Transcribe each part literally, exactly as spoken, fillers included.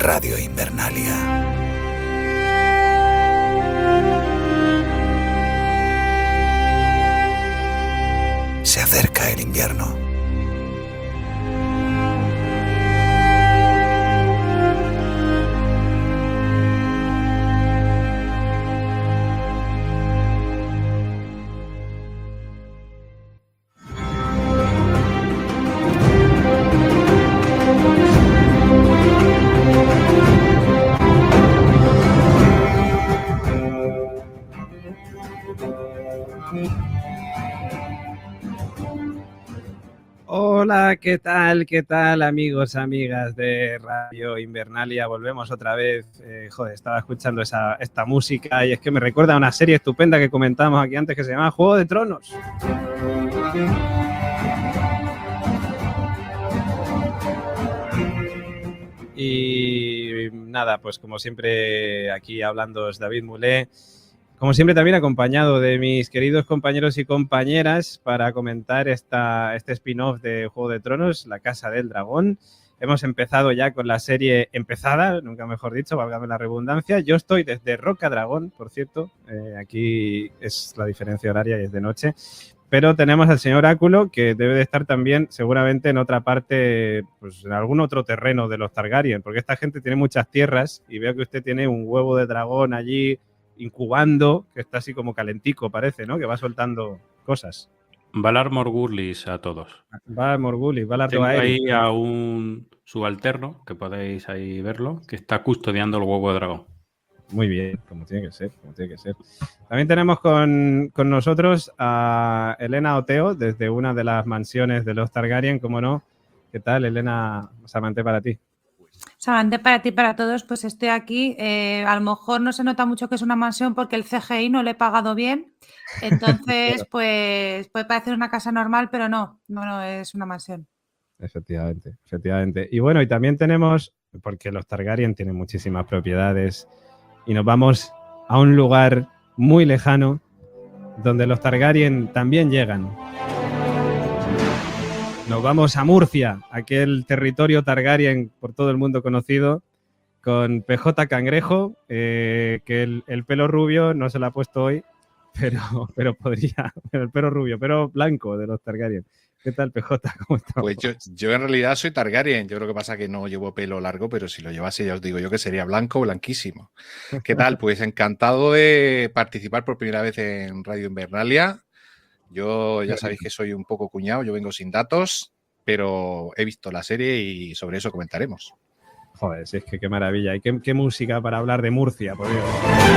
Radio Invernalia. Se acerca el invierno. Hola, ¿qué tal? ¿Qué tal, amigos, amigas de Radio Invernalia? Volvemos otra vez. Eh, joder, estaba escuchando esa, esta música y es que me recuerda a una serie estupenda que comentábamos aquí antes que se llama Juego de Tronos. Y nada, pues como siempre aquí hablando es David Mulé. Como siempre también acompañado de mis queridos compañeros y compañeras para comentar esta, este spin-off de Juego de Tronos, La Casa del Dragón. Hemos empezado ya con la serie empezada, nunca mejor dicho, válgame la redundancia. Yo estoy desde Roca Dragón, por cierto, eh, aquí es la diferencia horaria y es de noche. Pero tenemos al señor Áculo, que debe de estar también seguramente en otra parte, pues en algún otro terreno de los Targaryen, porque esta gente tiene muchas tierras y veo que usted tiene un huevo de dragón allí incubando, que está así como calentico, parece, ¿no? Que va soltando cosas. Valar Morghulis a todos. Valar Morghulis, Valar Tengo Dohaeris. ahí a un subalterno, que podéis ahí verlo, que está custodiando el huevo de dragón. Muy bien, como tiene que ser, como tiene que ser. También tenemos con, con nosotros a Elena Oteo, desde una de las mansiones de los Targaryen, como no. ¿Qué tal, Elena? Samantha, para ti. Samantha, para ti, para todos, pues estoy aquí. Eh, a lo mejor no se nota mucho que es una mansión porque el C G I no le he pagado bien. Entonces, claro. pues puede parecer una casa normal, pero no, no, no, es una mansión. Efectivamente, efectivamente. Y bueno, y también tenemos, porque los Targaryen tienen muchísimas propiedades, y nos vamos a un lugar muy lejano donde los Targaryen también llegan. Nos vamos a Murcia, aquel territorio Targaryen por todo el mundo conocido, con P J Cangrejo, eh, que el, el pelo rubio no se lo ha puesto hoy, pero, pero podría, el pelo rubio, pero blanco de los Targaryen. ¿Qué tal, P J? ¿Cómo estamos? Pues yo, yo en realidad soy Targaryen. Yo creo que pasa que no llevo pelo largo, pero si lo llevase ya os digo yo que sería blanco, blanquísimo. ¿Qué tal? Pues encantado de participar por primera vez en Radio Invernalia. Yo ya sabéis que soy un poco cuñado, yo vengo sin datos, pero he visto la serie y sobre eso comentaremos. Joder, si es que qué maravilla. ¿Y qué, qué música para hablar de Murcia, por Dios?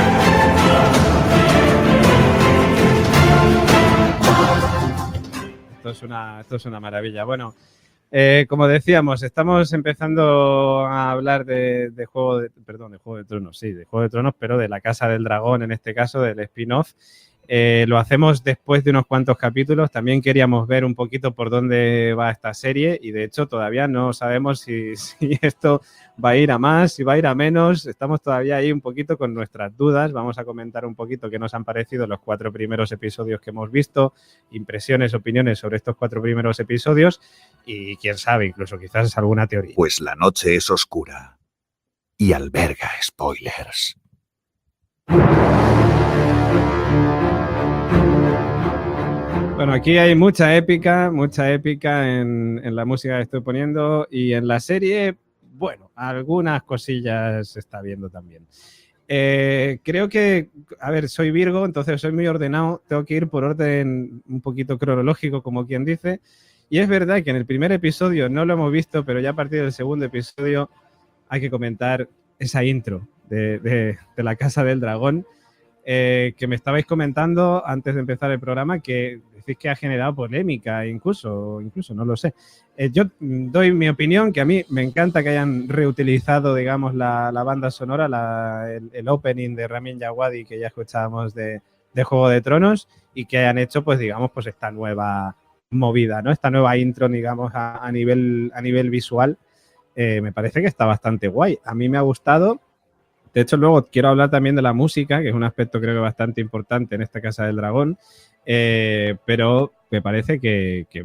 Esto es una, esto es una maravilla. Bueno, eh, como decíamos, estamos empezando a hablar de, de Juego de, perdón, de Juego de Tronos, sí, de Juego de Tronos, pero de La Casa del Dragón, en este caso, del spin-off. Eh, lo hacemos después de unos cuantos capítulos. También queríamos ver un poquito por dónde va esta serie y, de hecho, todavía no sabemos si, si esto va a ir a más, si va a ir a menos. Estamos todavía ahí un poquito con nuestras dudas. Vamos a comentar un poquito qué nos han parecido los cuatro primeros episodios que hemos visto, impresiones, opiniones sobre estos cuatro primeros episodios y, quién sabe, incluso quizás alguna teoría. Pues la noche es oscura y alberga spoilers. Bueno, aquí hay mucha épica, mucha épica en, en la música que estoy poniendo y en la serie, bueno, algunas cosillas se está viendo también. Eh, creo que, a ver, soy Virgo, entonces soy muy ordenado, tengo que ir por orden un poquito cronológico, como quien dice, y es verdad que en el primer episodio no lo hemos visto, pero ya a partir del segundo episodio hay que comentar esa intro de, de, de La Casa del Dragón, eh, que me estabais comentando antes de empezar el programa, que decís que ha generado polémica, incluso, incluso no lo sé. Eh, yo doy mi opinión, que a mí me encanta que hayan reutilizado, digamos, la, la banda sonora, la, el, el opening de Ramin Djawadi que ya escuchábamos de, de Juego de Tronos y que hayan hecho, pues, digamos, pues esta nueva movida, ¿no? Esta nueva intro, digamos, a, a, nivel, a nivel visual. Eh, me parece que está bastante guay. A mí me ha gustado. De hecho, luego quiero hablar también de la música, que es un aspecto creo que bastante importante en esta Casa del Dragón, eh, pero me parece que, que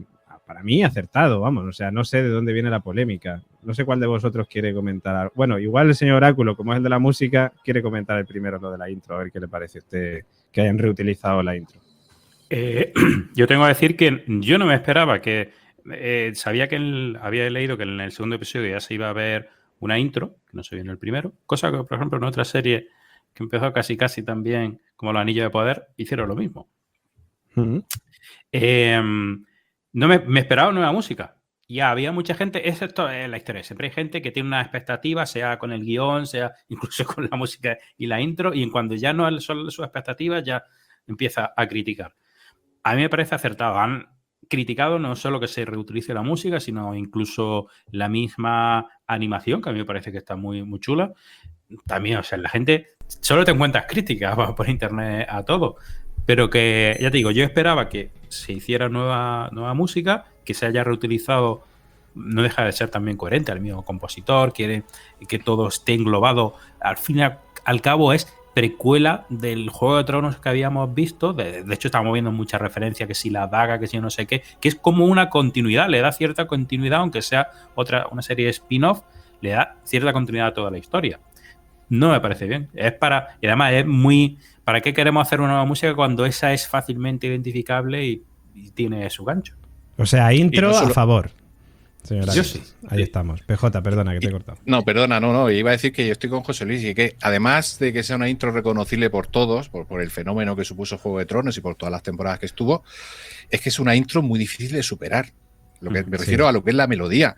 para mí acertado, vamos, o sea, no sé de dónde viene la polémica. No sé cuál de vosotros quiere comentar. Bueno, igual el señor Oráculo, como es el de la música, quiere comentar el primero lo de la intro, a ver qué le parece a usted que hayan reutilizado la intro. Eh, yo tengo que decir que yo no me esperaba que... Eh, sabía que el, había leído que en el segundo episodio ya se iba a ver una intro, que no se vio en el primero, cosa que, por ejemplo, en otra serie que empezó casi casi también como Los Anillos de Poder, hicieron lo mismo. Uh-huh. Eh, no me, me esperaba nueva música. Ya había mucha gente, es esto es la historia, siempre hay gente que tiene una expectativa, sea con el guión, sea incluso con la música y la intro, y en cuando ya no son sus expectativas, ya empieza a criticar. A mí me parece acertado. Han criticado no solo que se reutilice la música, sino incluso la misma animación, que a mí me parece que está muy, muy chula. También, o sea, la gente solo te encuentras críticas por internet a todo. Pero que, ya te digo, yo esperaba que se hiciera nueva, nueva música, que se haya reutilizado, no deja de ser también coherente, al mismo compositor, quiere que todo esté englobado. Al fin y al, al cabo es precuela del Juego de Tronos que habíamos visto. De, de hecho, estamos viendo muchas referencias, que si la daga, que si no sé qué, que es como una continuidad, le da cierta continuidad, aunque sea otra una serie de spin-off, le da cierta continuidad a toda la historia. No me parece bien. Es para, y además es muy... ¿Para qué queremos hacer una nueva música cuando esa es fácilmente identificable y, y tiene su gancho? O sea, intro no solo... a favor. Señora, yo sí. Ahí sí. Estamos. P J, perdona que te he cortado. No, perdona, no, no. Iba a decir que yo estoy con José Luis y que además de que sea una intro reconocible por todos, por, por el fenómeno que supuso Juego de Tronos y por todas las temporadas que estuvo, es que es una intro muy difícil de superar. Lo que me refiero sí. a lo que es la melodía.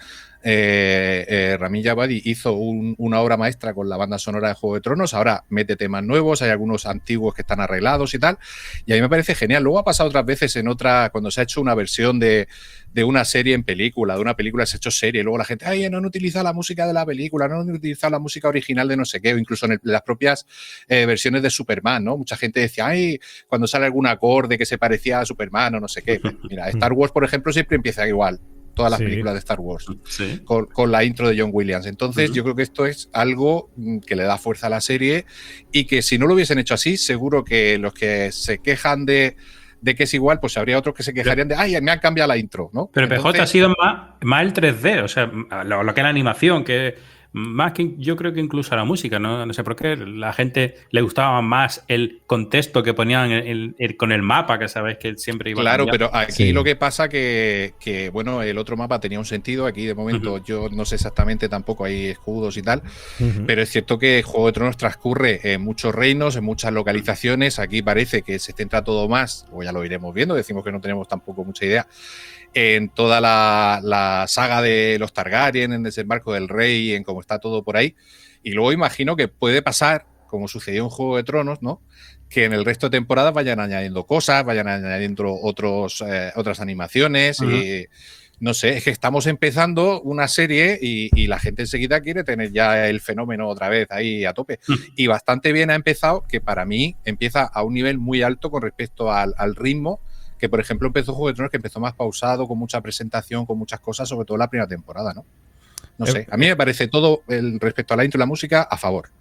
Eh, eh, Ramin Djawadi hizo un, una obra maestra con la banda sonora de Juego de Tronos. Ahora mete temas nuevos, hay algunos antiguos que están arreglados y tal. Y a mí me parece genial. Luego ha pasado otras veces en otra, cuando se ha hecho una versión de, de una serie en película, de una película se ha hecho serie. Luego la gente, ay, no han utilizado la música de la película, no han utilizado la música original de no sé qué, o incluso en el, las propias eh, versiones de Superman, ¿no? Mucha gente decía, ay, cuando sale algún acorde que se parecía a Superman o no sé qué. Mira, Star Wars, por ejemplo, siempre empieza igual. Todas las sí. películas de Star Wars, sí. con, con la intro de John Williams. Entonces, uh-huh. yo creo que esto es algo que le da fuerza a la serie y que si no lo hubiesen hecho así, seguro que los que se quejan de, de que es igual, pues habría otros que se quejarían de, ay, me han cambiado la intro, ¿no? Pero Entonces, P J ha sido más, más el tres D, o sea, lo, lo que es la animación, que más que yo creo que incluso a la música, ¿no? No sé por qué, la gente le gustaba más el contexto que ponían el, el, el, con el mapa, que sabéis que siempre iba claro, a pero aquí sí. lo que pasa que, que, bueno, el otro mapa tenía un sentido, aquí de momento uh-huh. yo no sé exactamente, tampoco hay escudos y tal, uh-huh. pero es cierto que Juego de Tronos transcurre en muchos reinos, en muchas localizaciones, aquí parece que se centra todo más, o ya lo iremos viendo, decimos que no tenemos tampoco mucha idea, en toda la, la saga de los Targaryen, en Desembarco del Rey, en cómo está todo por ahí. Y luego imagino que puede pasar, como sucedió en Juego de Tronos, ¿no? Que en el resto de temporadas vayan añadiendo cosas, vayan añadiendo otros, eh, otras animaciones. Uh-huh. Y no sé, es que estamos empezando una serie y, y la gente enseguida quiere tener ya el fenómeno otra vez ahí a tope. Uh-huh. Y bastante bien ha empezado, que para mí empieza a un nivel muy alto con respecto al, al ritmo que, por ejemplo, empezó Juego de Tronos, que empezó más pausado, con mucha presentación, con muchas cosas, sobre todo la primera temporada, ¿no? No sé, a mí me parece todo, el, respecto a la intro y la música, a favor.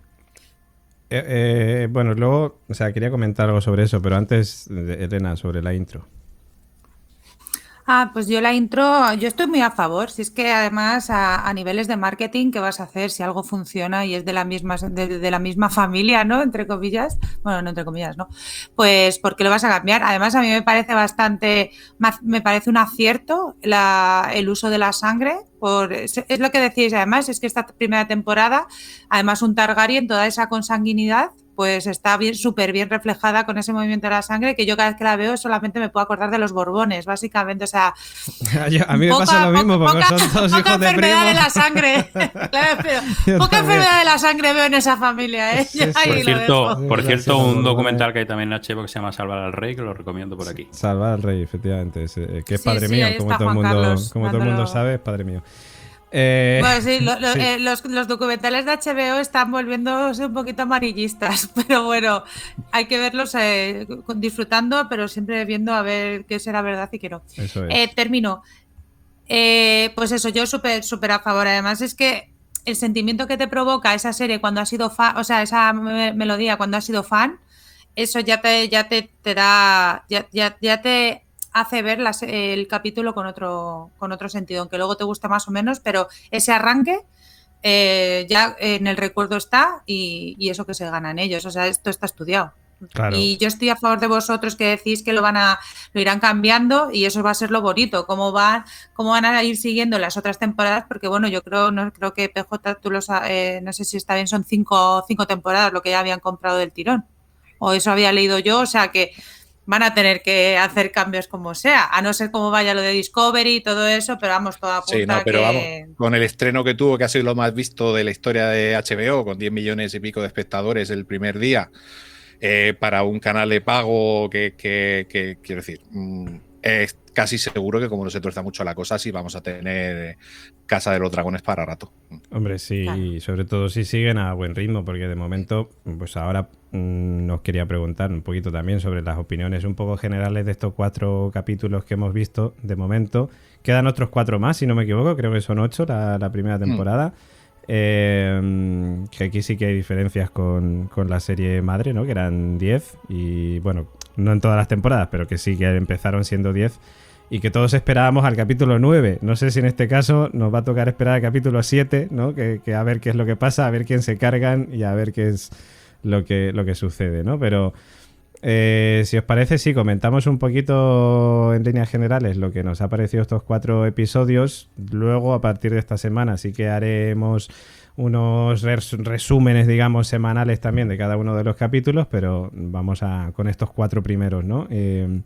Eh, eh, bueno, luego, o sea, quería comentar algo sobre eso, pero antes, Elena, sobre la intro. Ah, pues yo la intro, yo estoy muy a favor. Si es que además a, a niveles de marketing, ¿qué vas a hacer si algo funciona y es de la misma de, de la misma familia, ¿no? Entre comillas. Bueno, no entre comillas, ¿no? Pues ¿por qué lo vas a cambiar? Además, a mí me parece bastante, me parece un acierto la, el uso de la sangre. Por, es, es lo que decís, además, es que esta primera temporada, además un Targaryen, toda esa consanguinidad, pues está bien, súper bien reflejada con ese movimiento de la sangre, que yo cada vez que la veo solamente me puedo acordar de los Borbones, básicamente, o sea... yo, a mí poca, me pasa lo mismo, porque poca, son todos poca hijos de enfermedad primo. de la sangre, claro, pero poca también. enfermedad de la sangre veo en esa familia, ¿eh? Sí, sí. Por cierto, por cierto un documental que hay también en H B O que se llama Salvar al Rey, que lo recomiendo por aquí. Salvar al Rey, efectivamente, que es sí, padre sí, mío, como, todo el, mundo, Carlos, como todo el mundo sabe, es padre mío. Eh, bueno, sí, lo, lo, sí. Eh, los, los documentales de H B O están volviéndose un poquito amarillistas, pero bueno, hay que verlos eh, disfrutando, pero siempre viendo a ver qué será verdad y qué no. Eso es. Eh, termino. Eh, pues eso, yo súper súper a favor. Además es que el sentimiento que te provoca esa serie cuando has sido fan, o sea, esa me melodía cuando has sido fan, eso ya te, ya te, te da, ya, ya, ya te... hace ver las, el capítulo con otro, con otro sentido, aunque luego te guste más o menos, pero ese arranque eh, ya en el recuerdo está y, y eso que se ganan ellos, o sea, esto está estudiado. Claro. Y yo estoy a favor de vosotros que decís que lo van a lo irán cambiando y eso va a ser lo bonito, cómo van, cómo van a ir siguiendo las otras temporadas, porque bueno, yo creo, no creo que P J, tú lo sabes, eh, no sé si está bien, son cinco, cinco temporadas lo que ya habían comprado del tirón. O eso había leído yo, o sea que van a tener que hacer cambios como sea, a no ser cómo vaya lo de Discovery y todo eso, pero vamos, toda apunta sí, no, pero que... vamos, con el estreno que tuvo, que ha sido lo más visto de la historia de H B O, con diez millones y pico de espectadores el primer día, eh, para un canal de pago que, que, que quiero decir, mmm, es casi seguro que como no se tuerza mucho la cosa, sí vamos a tener Casa de los Dragones para rato. Hombre, sí, Claro. sobre todo si siguen a buen ritmo, porque de momento, pues ahora mmm, nos quería preguntar un poquito también sobre las opiniones un poco generales de estos cuatro capítulos que hemos visto de momento. Quedan otros cuatro más, si no me equivoco, creo que son ocho la, la primera temporada. Mm. Eh, que aquí sí que hay diferencias con, con la serie madre, ¿no? Que eran diez y, bueno, no en todas las temporadas, pero que sí que empezaron siendo diez. Y que todos esperábamos al capítulo nueve. No sé si en este caso nos va a tocar esperar al capítulo siete, ¿no? Que, que a ver qué es lo que pasa, a ver quién se cargan y a ver qué es lo que, lo que sucede, ¿no? Pero eh, si os parece, sí, comentamos un poquito en líneas generales lo que nos ha parecido estos cuatro episodios. Luego, a partir de esta semana, sí que haremos unos res resúmenes, digamos, semanales también de cada uno de los capítulos, pero vamos a con estos cuatro primeros, ¿no? Eh,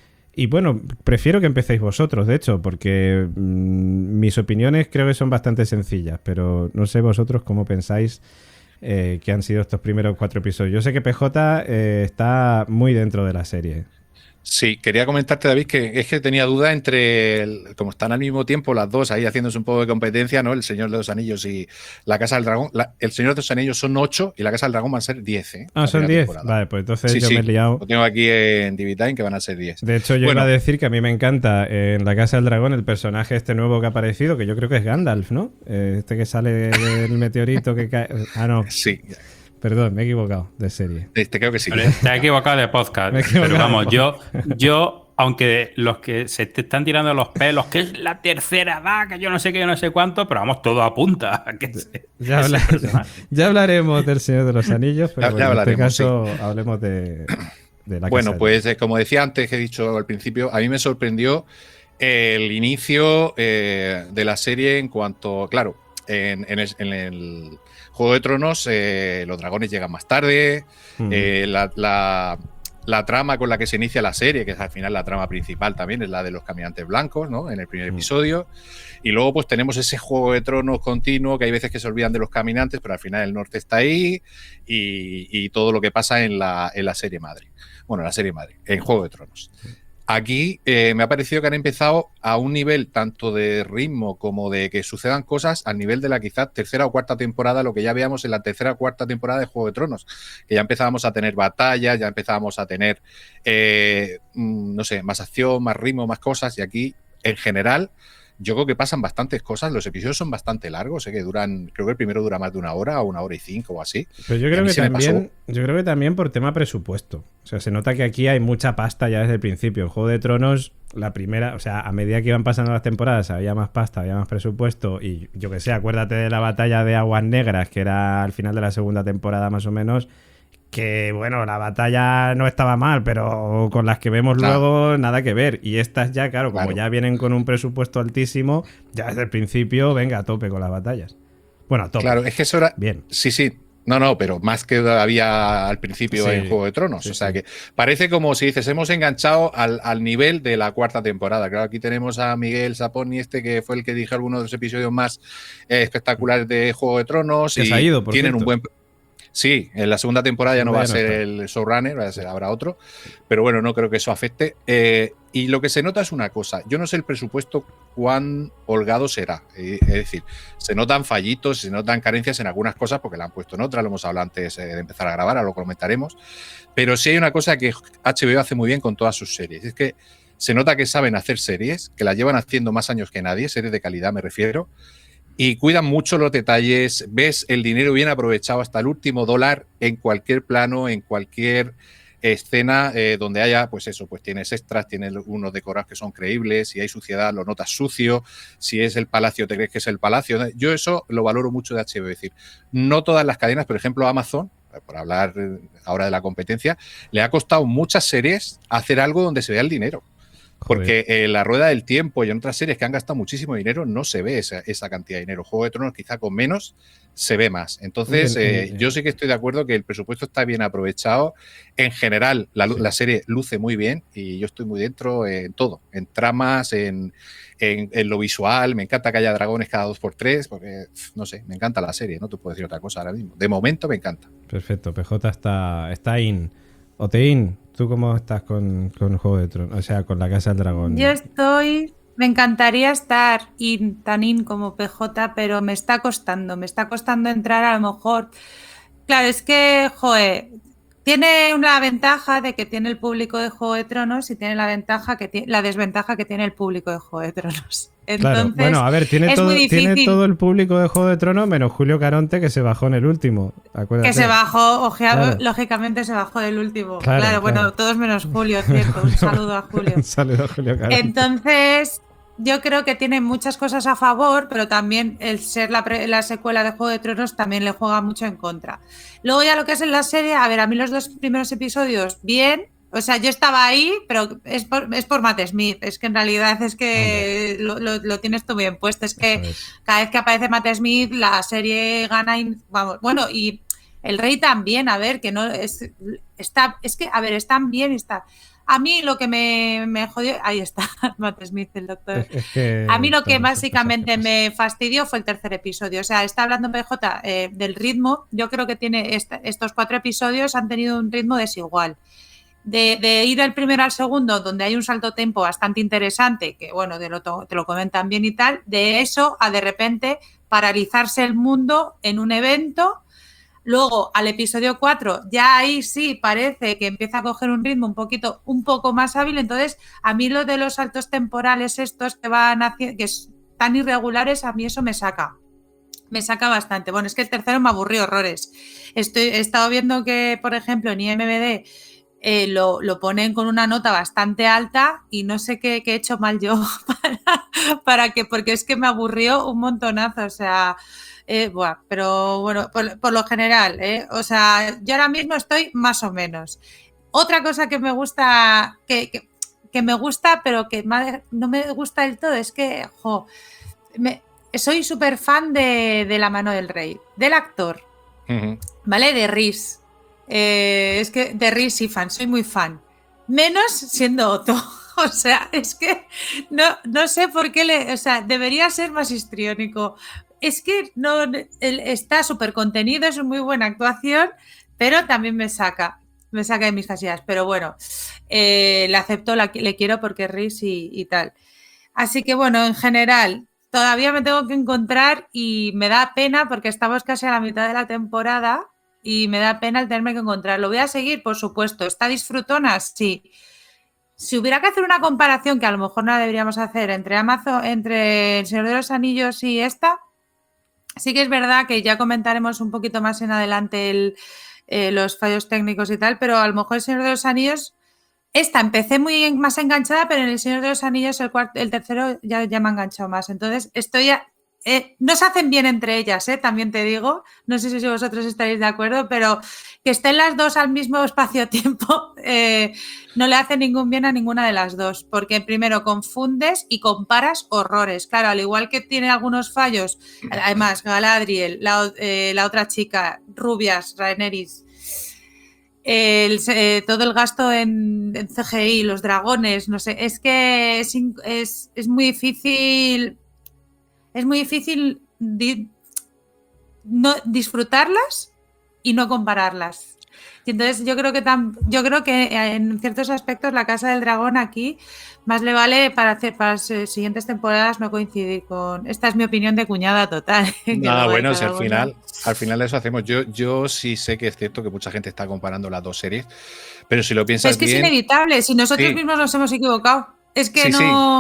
Y bueno, prefiero que empecéis vosotros, de hecho, porque mmm, mis opiniones creo que son bastante sencillas, pero no sé vosotros cómo pensáis eh, que han sido estos primeros cuatro episodios. Yo sé que P J eh, está muy dentro de la serie. Sí, quería comentarte, David, que es que tenía duda entre, el, como están al mismo tiempo las dos ahí haciéndose un poco de competencia, ¿no? El Señor de los Anillos y la Casa del Dragón. La, el Señor de los Anillos son ocho y la Casa del Dragón van a ser diez, ¿eh? Ah, son diez. Vale, pues entonces sí, yo sí, me he liado. Lo tengo aquí en D V Time que van a ser diez. De hecho, yo bueno, iba a decir que a mí me encanta en la Casa del Dragón el personaje este nuevo que ha aparecido, que yo creo que es Gandalf, ¿no? Este que sale del meteorito que cae. Ah, no. Sí. Perdón, me he equivocado de serie. Este creo que sí. Te has equivocado de podcast. Pero vamos, yo, yo, aunque los que se te están tirando los pelos, que es la tercera edad, que yo no sé qué, yo no sé cuánto, pero vamos, todo apunta. Que se, ya, habla, ya hablaremos del Señor de los Anillos, pero ya, bueno, ya en este caso sí. hablemos de, de la Bueno, casa pues eh, como decía antes, que he dicho al principio, a mí me sorprendió el inicio eh, de la serie en cuanto, claro, en, en, el, en el Juego de Tronos eh, los dragones llegan más tarde, mm. eh, la, la, la trama con la que se inicia la serie, que es al final la trama principal también, es la de los caminantes blancos, ¿no? En el primer mm. episodio. Y luego pues tenemos ese Juego de Tronos continuo, que hay veces que se olvidan de los caminantes, pero al final el norte está ahí y, y todo lo que pasa en la, en la serie madre. Bueno, la serie madre, en Juego de Tronos. Aquí eh, me ha parecido que han empezado a un nivel tanto de ritmo como de que sucedan cosas al nivel de la quizás tercera o cuarta temporada, lo que ya veíamos en la tercera o cuarta temporada de Juego de Tronos, que ya empezábamos a tener batallas, ya empezábamos a tener, eh, no sé, más acción, más ritmo, más cosas, y aquí en general yo creo que pasan bastantes cosas, los episodios son bastante largos, sé que duran, creo que el primero dura más de una hora o una hora y cinco o así. Pero yo creo que también, yo creo que también por tema presupuesto. O sea, se nota que aquí hay mucha pasta ya desde el principio. En Juego de Tronos, la primera, o sea, a medida que iban pasando las temporadas, había más pasta, había más presupuesto. Y yo que sé, acuérdate de la batalla de Aguas Negras, que era al final de la segunda temporada más o menos. Que bueno, la batalla no estaba mal, pero con las que vemos claro. luego nada que ver. Y estas ya, claro, como claro. ya vienen con un presupuesto altísimo, ya desde el principio, venga, a tope con las batallas. Bueno, a tope. Claro, es que eso era... Bien. Sí, sí. No, no, pero más que había al principio sí, en Juego de Tronos. Sí, o sea sí. que parece como si dices, hemos enganchado al, al nivel de la cuarta temporada. Claro, aquí tenemos a Miguel Saponi, este que fue el que dijo algunos de los episodios más eh, espectaculares de Juego de Tronos. Que y se ha ido, por tienen cierto. un buen... Sí, en la segunda temporada ya no va a ser el showrunner, va a ser, habrá otro, pero bueno, no creo que eso afecte. Eh, y lo que se nota es una cosa, yo no sé el presupuesto cuán holgado será, eh, es decir, se notan fallitos, se notan carencias en algunas cosas porque la han puesto en otras, lo hemos hablado antes eh, de empezar a grabar, ahora lo comentaremos, pero sí hay una cosa que H B O hace muy bien con todas sus series, es que se nota que saben hacer series, que las llevan haciendo más años que nadie, series de calidad me refiero, y cuidan mucho los detalles, ves el dinero bien aprovechado hasta el último dólar en cualquier plano, en cualquier escena eh, donde haya, pues eso, pues tienes extras, tienes unos decorados que son creíbles, si hay suciedad lo notas sucio, si es el palacio te crees que es el palacio. Yo eso lo valoro mucho de H B O, es decir, no todas las cadenas, por ejemplo Amazon, por hablar ahora de la competencia, le ha costado muchas series hacer algo donde se vea el dinero. Porque en La Rueda del Tiempo y en otras series que han gastado muchísimo dinero no se ve esa, esa cantidad de dinero. Juego de Tronos quizá con menos se ve más. Entonces Bien, eh, bien. yo sí que estoy de acuerdo que el presupuesto está bien aprovechado. En general la, Sí. la serie luce muy bien y yo estoy muy dentro en todo. En tramas, en, en, en lo visual. Me encanta que haya dragones cada dos por tres porque, no sé, me encanta la serie. No te puedo decir otra cosa ahora mismo. De momento me encanta. Perfecto, P J está, está in. Otein, ¿tú cómo estás con, con Juego de Tronos? O sea, con la Casa del Dragón. Yo estoy, me encantaría estar in, tan in como P J, pero me está costando, me está costando entrar a lo mejor. Claro, es que, joe, tiene una ventaja de que tiene el público de Juego de Tronos y tiene la ventaja que tiene, la desventaja que tiene el público de Juego de Tronos. Entonces, Claro, bueno, a ver, tiene es todo, muy tiene difícil. todo el público de Juego de Tronos menos Julio Caronte que se bajó en el último. Acuérdate. Que se bajó, ojea, Claro. lógicamente se bajó del último. Claro, Claro, bueno, claro. todos menos Julio, cierto. Un saludo a Julio. Un saludo a Julio Caronte. Entonces, yo creo que tiene muchas cosas a favor, pero también el ser la, pre- la secuela de Juego de Tronos también le juega mucho en contra. Luego ya lo que es en la serie, a ver, a mí los dos primeros episodios, bien. O sea, yo estaba ahí, pero es por, es por Matt Smith. Es que en realidad es que lo, lo, lo tienes tú bien puesto. Es que Eso es. cada vez que aparece Matt Smith, la serie gana. Y, vamos, bueno, y el Rey también, a ver, que no es. Está, es que, a ver, están bien, está. A mí lo que me, me jodió. Ahí está, Matt Smith, el doctor. Es, es que A mí lo que todas esas básicamente cosas me fastidió fue el tercer episodio. O sea, está hablando P J eh, del ritmo. Yo creo que tiene esta, estos cuatro episodios han tenido un ritmo desigual. De, de ir del primero al segundo, donde hay un salto tempo bastante interesante, que bueno, te lo, te lo comentan bien y tal, de eso a de repente paralizarse el mundo en un evento. Luego al episodio cuatro, ya ahí sí parece que empieza a coger un ritmo un poquito, un poco más hábil. Entonces, a mí lo de los saltos temporales estos que van haciendo, que es tan irregulares, a mí eso me saca. Me saca bastante. Bueno, es que el tercero me aburrió horrores. Estoy, he estado viendo que, por ejemplo, en I M D B eh, lo, lo ponen con una nota bastante alta y no sé qué, qué he hecho mal yo para, para que, porque es que me aburrió un montonazo. O sea, eh, buah, pero bueno, por, por lo general, eh, o sea, yo ahora mismo estoy más o menos. Otra cosa que me gusta, que, que, que me gusta, pero que no me gusta del todo, es que, jo, me, soy súper fan de, de La Mano del Rey, del actor, uh-huh. ¿Vale? De Rhys. Eh, es que de Rhys sí fan, soy muy fan. Menos siendo Otto. O sea, es que no, no sé por qué le. O sea, debería ser más histriónico. Es que no él está súper contenido, es una muy buena actuación, pero también me saca. Me saca de mis casillas. Pero bueno, eh, le acepto, la, le quiero porque es Rhys y, y tal. Así que bueno, en general, todavía me tengo que encontrar y me da pena porque estamos casi a la mitad de la temporada. Y me da pena el tenerme que encontrar. ¿Lo voy a seguir? Por supuesto. ¿Está disfrutona? Sí. Si hubiera que hacer una comparación, que a lo mejor no la deberíamos hacer, entre Amazon, entre El Señor de los Anillos y esta, sí que es verdad que ya comentaremos un poquito más en adelante el, eh, los fallos técnicos y tal, pero a lo mejor El Señor de los Anillos, esta empecé muy más enganchada, pero en El Señor de los Anillos el, cuarto, el tercero ya, ya me ha enganchado más. Entonces estoy... A, Eh, no se hacen bien entre ellas, ¿eh? También te digo, no sé si vosotros estaréis de acuerdo, pero que estén las dos al mismo espacio-tiempo eh, no le hace ningún bien a ninguna de las dos, porque primero confundes y comparas horrores. Claro, al igual que tiene algunos fallos, además Galadriel, la, eh, la otra chica, Rubias, Rhaenyra, el, eh, todo el gasto en, en C G I, los dragones, no sé, es que es, es, es muy difícil... Es muy difícil di- no disfrutarlas y no compararlas. Y entonces yo creo que tam- yo creo que en ciertos aspectos la Casa del Dragón aquí más le vale para hacer para las siguientes temporadas no coincidir con. Esta es mi opinión de cuñada total. Nada, bueno, si al final, al final eso hacemos. Yo, yo sí sé que es cierto que mucha gente está comparando las dos series, pero si lo piensas es que bien, es inevitable. Si nosotros sí. mismos nos hemos equivocado, es que sí, no. Sí.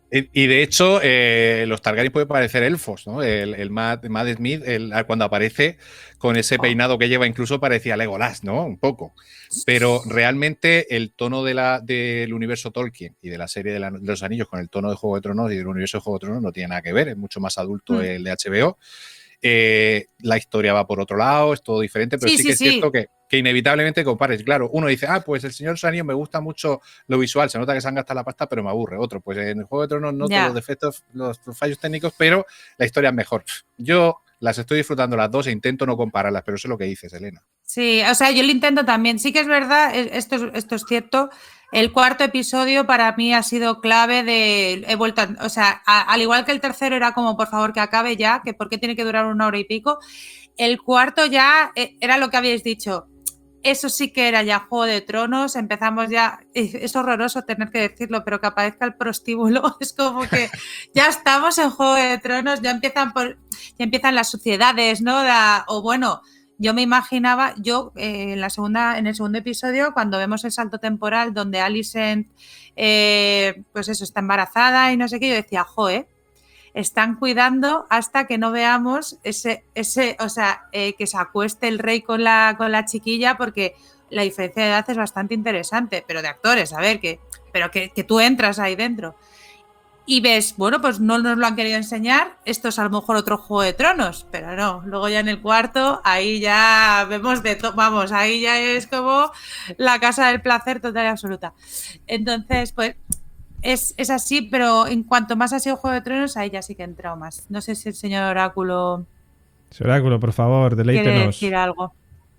Y, y de hecho, eh, los Targaryen pueden parecer elfos, ¿no? El, el Matt, Matt Smith, el, cuando aparece con ese peinado que lleva, incluso parecía Legolas, ¿no? Un poco. Pero realmente el tono de la, del universo Tolkien y de la serie de, la, de los Anillos con el tono de Juego de Tronos y del universo de Juego de Tronos no tiene nada que ver, es mucho más adulto mm. el de H B O. Eh, la historia va por otro lado, es todo diferente, pero sí, sí que sí, es cierto sí. que, que inevitablemente compares. Claro, uno dice, ah, pues el Señor de los Anillos me gusta mucho lo visual, se nota que se han gastado la pasta, pero me aburre. Otro, pues en el Juego de Tronos noto yeah. los defectos, los fallos técnicos, pero la historia es mejor. Yo las estoy disfrutando las dos e intento no compararlas, pero eso es lo que dices, Elena. Sí, o sea, yo lo intento también. Sí que es verdad, esto es, esto es cierto. El cuarto episodio para mí ha sido clave de... He vuelto, a, o sea, a, al igual que el tercero era como, por favor, que acabe ya, que por qué tiene que durar una hora y pico. El cuarto ya era lo que habéis dicho. Eso sí que era ya Juego de Tronos. Empezamos ya... Es horroroso tener que decirlo, pero que aparezca el prostíbulo. Es como que ya estamos en Juego de Tronos, ya empiezan, por, ya empiezan las sociedades, ¿no? La, o bueno... Yo me imaginaba, yo eh, en la segunda, en el segundo episodio, cuando vemos el salto temporal donde Alicent, eh, pues eso, está embarazada y no sé qué, yo decía, joe, están cuidando hasta que no veamos ese, ese, o sea, eh, que se acueste el rey con la, con la chiquilla, porque la diferencia de edad es bastante interesante, pero de actores, a ver, que, pero que, que tú entras ahí dentro. Y ves, bueno, pues no nos lo han querido enseñar, esto es a lo mejor otro Juego de Tronos, pero no, luego ya en el cuarto, ahí ya vemos de todo, vamos, ahí ya es como la casa del placer total y absoluta. Entonces, pues, es, es así, pero en cuanto más ha sido Juego de Tronos, ahí ya sí que he entrado más. No sé si el señor Oráculo... Señor Oráculo, por favor, deleítenos. ¿Quiere decir algo?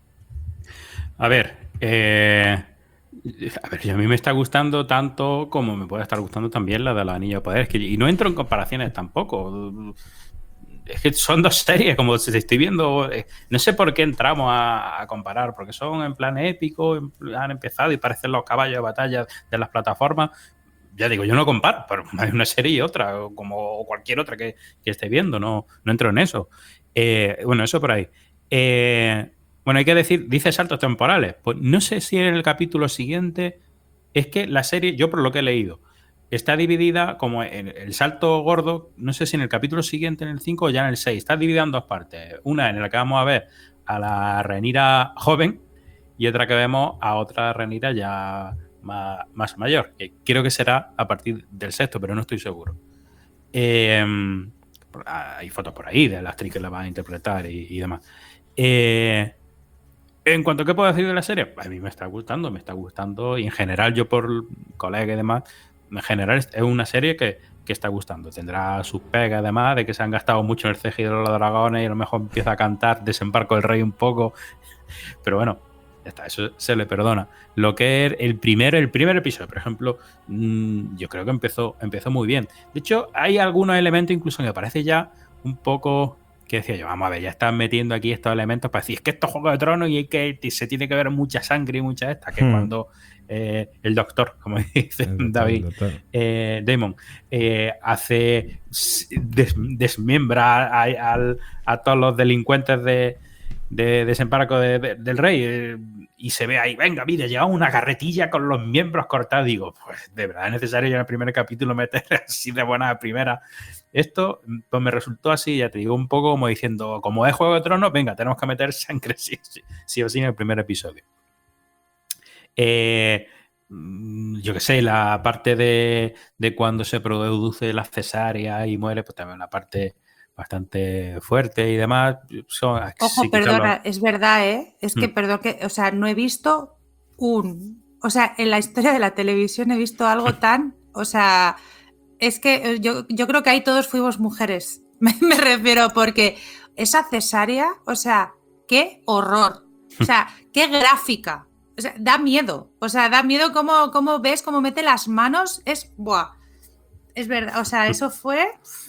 A ver, eh... A ver, a mí me está gustando tanto como me puede estar gustando también la de la Anillo de Poder. Es que, y no entro en comparaciones tampoco. Es que son dos series, como se estoy viendo. No sé por qué entramos a, a comparar, porque son en plan épico, en plan, han empezado y parecen los caballos de batalla de las plataformas. Ya digo, yo no comparo, pero hay una serie y otra, como cualquier otra que, que esté viendo. No, no entro en eso. Eh, bueno, eso por ahí. Eh. Bueno, hay que decir, dice saltos temporales. Pues no sé si en el capítulo siguiente es que la serie, yo por lo que he leído, está dividida como en el salto gordo, no sé si en el capítulo siguiente, en el cinco o ya en el seis, está dividida en dos partes. Una en la que vamos a ver a la Rhaenyra joven y otra que vemos a otra Rhaenyra ya más, más mayor, que creo que será a partir del sexto, pero no estoy seguro. Eh, hay fotos por ahí de la actriz que la va a interpretar y, y demás. Eh... En cuanto a qué puedo decir de la serie, a mí me está gustando, me está gustando y en general yo por colega y demás, en general es una serie que, que está gustando. Tendrá sus pegas además de que se han gastado mucho en el C G I de los dragones y a lo mejor empieza a cantar Desembarco del Rey un poco, pero bueno, ya está, eso se le perdona. Lo que es el primer, el primer episodio, por ejemplo, mmm, yo creo que empezó, empezó muy bien. De hecho, hay algunos elementos incluso que me parece ya un poco... que decía yo, vamos a ver, ya están metiendo aquí estos elementos para decir, es que esto es Juego de Tronos y hay que, se tiene que ver mucha sangre y mucha esta, que hmm. cuando eh, el doctor, como dice el David, doctor. Eh, Damon, eh, hace, des, desmiembra a, a, a, a todos los delincuentes de, de desembarco de, de, del rey eh, y se ve ahí, venga, mira, lleva una carretilla con los miembros cortados. Digo, pues de verdad es necesario ya en el primer capítulo meter así de buena primera. Esto pues me resultó así, ya te digo, un poco como diciendo, como es Juego de Tronos, venga, tenemos que meter sangre sí, sí, sí o sí en el primer episodio. Eh, yo qué sé, la parte de, de cuando se produce la cesárea y muere, pues también una parte bastante fuerte y demás. Son, Ojo, sí, perdona, lo... es verdad, ¿eh? Es que, mm. perdón, que, o sea, no he visto un... O sea, en la historia de la televisión he visto algo tan... O sea... Es que yo, yo creo que ahí todos fuimos mujeres, me, me refiero, porque esa cesárea, o sea, qué horror, o sea, qué gráfica, o sea, da miedo, o sea, da miedo cómo, cómo ves, cómo mete las manos, es, buah, es verdad, o sea, eso fue...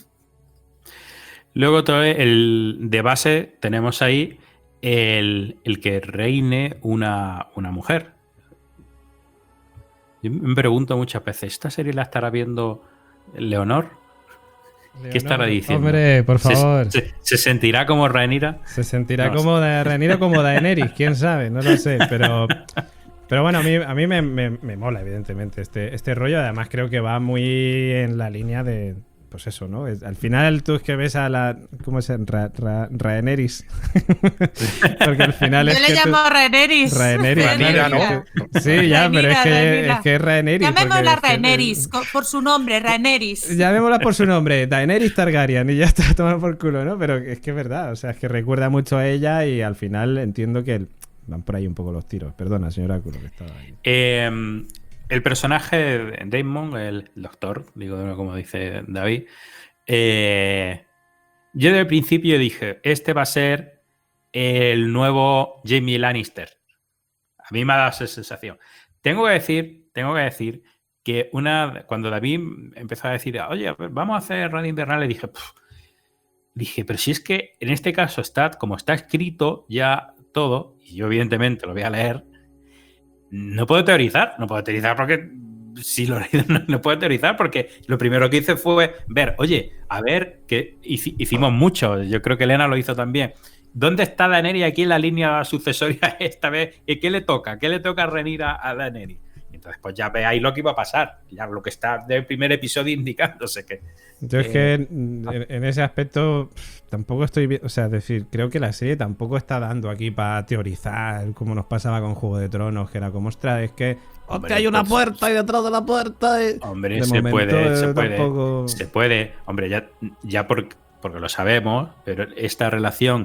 Luego todo el, de base tenemos ahí el, el que reine una, una mujer. Yo me pregunto muchas veces, ¿esta serie la estará viendo... Leonor, ¿qué estará diciendo? Hombre, por favor. ¿Se, se, se sentirá como Rhaenyra? Se sentirá no, como de Rhaenyra o como Daenerys, quién sabe, no lo sé, pero Pero bueno, a mí, a mí me, me, me mola, evidentemente, este, este rollo. Además, creo que va muy en la línea de. Pues eso, ¿no? Es, al final tú es que ves a la... ¿Cómo se llama? Ra, Ra, Rhaenerys. Porque al final Yo es le que llamo tú... Rhaenerys. Rhaenerys. Rhaenyra, claro, ¿no? que tú- Sí, ya, pero es que, Rhaenyra. es que es Rhaenerys. Llamémosla porque es que- Rhaenerys, co- por su nombre, Rhaenerys. Llamémosla por su nombre, Daenerys Targaryen, y ya está, tomado por culo, ¿no? Pero es que es verdad, o sea, es que recuerda mucho a ella y al final entiendo que van por ahí un poco los tiros. Perdona, señor Áculo, que estaba ahí. Eh, el personaje de Daemon, el doctor, digo como dice David, eh, yo desde el principio dije, este va a ser el nuevo Jaime Lannister. A mí me ha dado esa sensación. Tengo que decir, tengo que decir que una cuando David empezó a decir, oye, a ver, vamos a hacer Radio Invernal, le dije, pff, dije, pero si es que en este caso está, como está escrito ya todo, y yo evidentemente lo voy a leer, no puedo teorizar, no puedo teorizar porque si lo he leído no, no puedo teorizar porque lo primero que hice fue ver, oye, a ver, que hici- hicimos mucho, yo creo que Elena lo hizo también. ¿Dónde está Daenerys aquí en la línea sucesoria esta vez? ¿Y qué le toca? ¿Qué le toca a Rhaenyra a Daenerys? Entonces, pues ya veáis lo que iba a pasar, ya lo que está del primer episodio indicándose que... Yo es Eh, que en, en ese aspecto pff, tampoco estoy bien, o sea, es decir, creo que la serie tampoco está dando aquí para teorizar como nos pasaba con Juego de Tronos, que era como, ostras, es que Hombre, hostia, hay una pues- puerta y detrás de la puerta. y- Hombre, De se momento, puede, se eh, puede, tampoco- se puede. Hombre, ya, ya por- porque lo sabemos, pero esta relación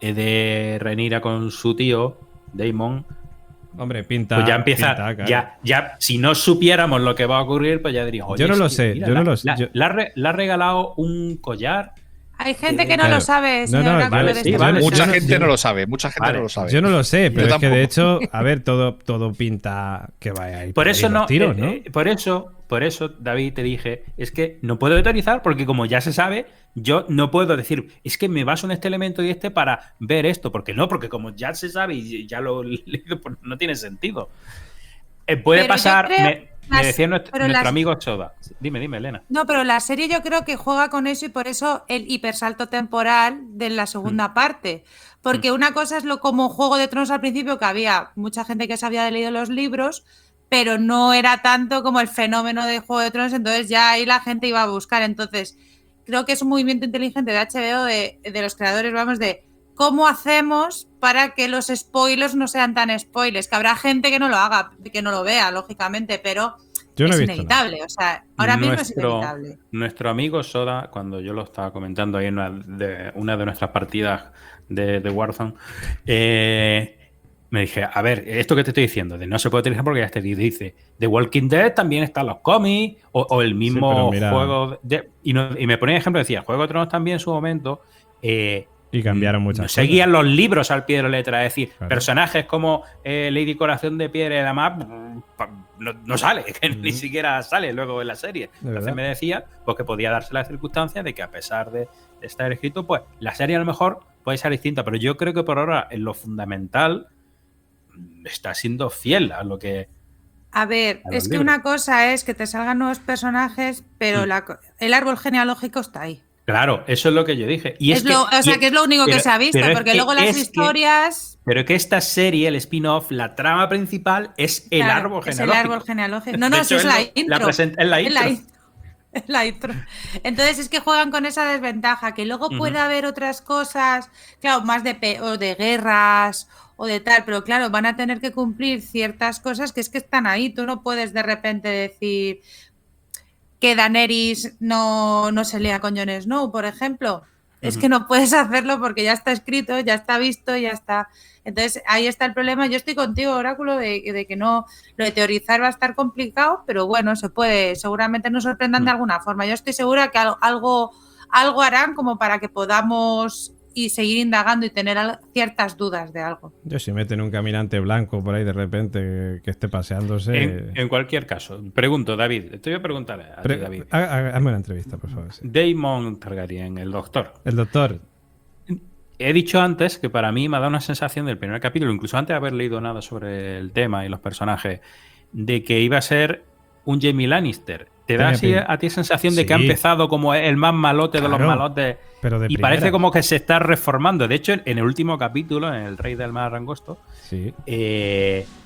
de Rhaenyra con su tío, Daemon, Hombre, pinta. pues ya empieza, pinta, claro. ya, ya, si no supiéramos lo que va a ocurrir, pues ya diríamos, Yo no oye, lo sí, sé, mira, yo no la- lo sé, la- yo- Le ha re- le ha regalado un collar. Hay gente que no Claro. lo sabe, No, señor no, Áculo, vale, de sí, este vale, programa. Mucha yo- gente yo- no lo sabe, mucha gente Vale. no lo sabe. Yo no lo sé, pero Yo es que de hecho, tampoco. a ver, todo, todo pinta que vaya a ir Por ahí eso los no, tiros, eh, ¿no? eh, por eso, por eso, David, te dije, es que no puedo teorizar porque como ya se sabe, yo no puedo decir, es que me baso en este elemento y este para ver esto, porque no, porque como ya se sabe y ya lo he leído, pues no tiene sentido. Eh, puede Pero yo pasar, creo me, me las- decía nuestro, pero nuestro las- amigo Soda. Dime, dime, Elena. No, pero la serie yo creo que juega con eso y por eso el hipersalto temporal de la segunda Mm. parte. Porque una cosa es lo como Juego de Tronos al principio, que había mucha gente que se había leído los libros, pero no era tanto como el fenómeno de Juego de Tronos, entonces ya ahí la gente iba a buscar. Entonces, creo que es un movimiento inteligente de H B O, de, de los creadores, vamos, de cómo hacemos para que los spoilers no sean tan spoilers, que habrá gente que no lo haga, que no lo vea, lógicamente, pero Yo no es he visto inevitable. O sea, ahora mismo es Nuestro- inevitable. Nuestro amigo Soda, cuando yo lo estaba comentando ahí en una de, una de nuestras partidas de, de Warzone, eh, me dije, a ver, esto que te estoy diciendo, de no se puede utilizar porque ya te dice, The Walking Dead también están los cómics, o, o el mismo pero mira- juego, de, y, no- y me ponía ejemplo, decía, Juego de Tronos también en su momento, eh, Y cambiaron no muchas cosas. seguían los libros al pie de la letra, es decir, Claro. personajes como eh, Lady Corazón de Piedra y demás, no, no sale, que ni Ujú. siquiera sale luego en la serie. Entonces verdad. me decía pues, que podía darse la circunstancia de que a pesar de estar escrito, pues la serie a lo mejor puede ser distinta, pero yo creo que por ahora en lo fundamental está siendo fiel a lo que... A ver, a los es que libros. una cosa es que te salgan nuevos personajes, pero Mm. la co- el árbol genealógico está ahí. Claro, eso es lo que yo dije. Y es, Es lo- que, o sea, y- que es lo único pero- que se ha visto, pero es porque que- luego las es que- historias. pero que esta serie, el spin-off, la trama principal es el claro, árbol es el genealógico. árbol genealógico. No, De no, hecho, si es él la lo- intro. presenta- es la Es la intro. in- es la intro. Entonces es que juegan con esa desventaja, que luego Ujú. puede haber otras cosas, claro, más de, pe- o de guerras o de tal, pero claro, van a tener que cumplir ciertas cosas que es que están ahí. Tú no puedes de repente decir que Daenerys no, no se lea con Jon Snow, por ejemplo. Es Ujú. que no puedes hacerlo porque ya está escrito, ya está visto, ya está. Entonces ahí está el problema. Yo estoy contigo, Oráculo, de, de que no, lo de teorizar va a estar complicado, pero bueno, se puede, seguramente nos sorprendan de Mm. alguna forma. Yo estoy segura que al- algo, algo harán como para que podamos y seguir indagando y tener al- ciertas dudas de algo. Yo si meten un caminante blanco por ahí de repente que, que esté paseándose. En, en cualquier caso, pregunto, David, te voy a preguntarle a ti, Pre- David. ha- ha- hazme una entrevista, por favor. sí. Daemon Targaryen, el doctor. El doctor. He dicho antes que para mí me ha dado una sensación del primer capítulo, incluso antes de haber leído nada sobre el tema y los personajes, de que iba a ser un Jaime Lannister. ¿Te da así Tiene pin- a ti sensación de que ha Sí. empezado como el más malote de los Claro, malotes? Pero de Y primera. parece como que se está reformando. De hecho, en el último capítulo, en El Rey del Mar Angosto, Sí. eh,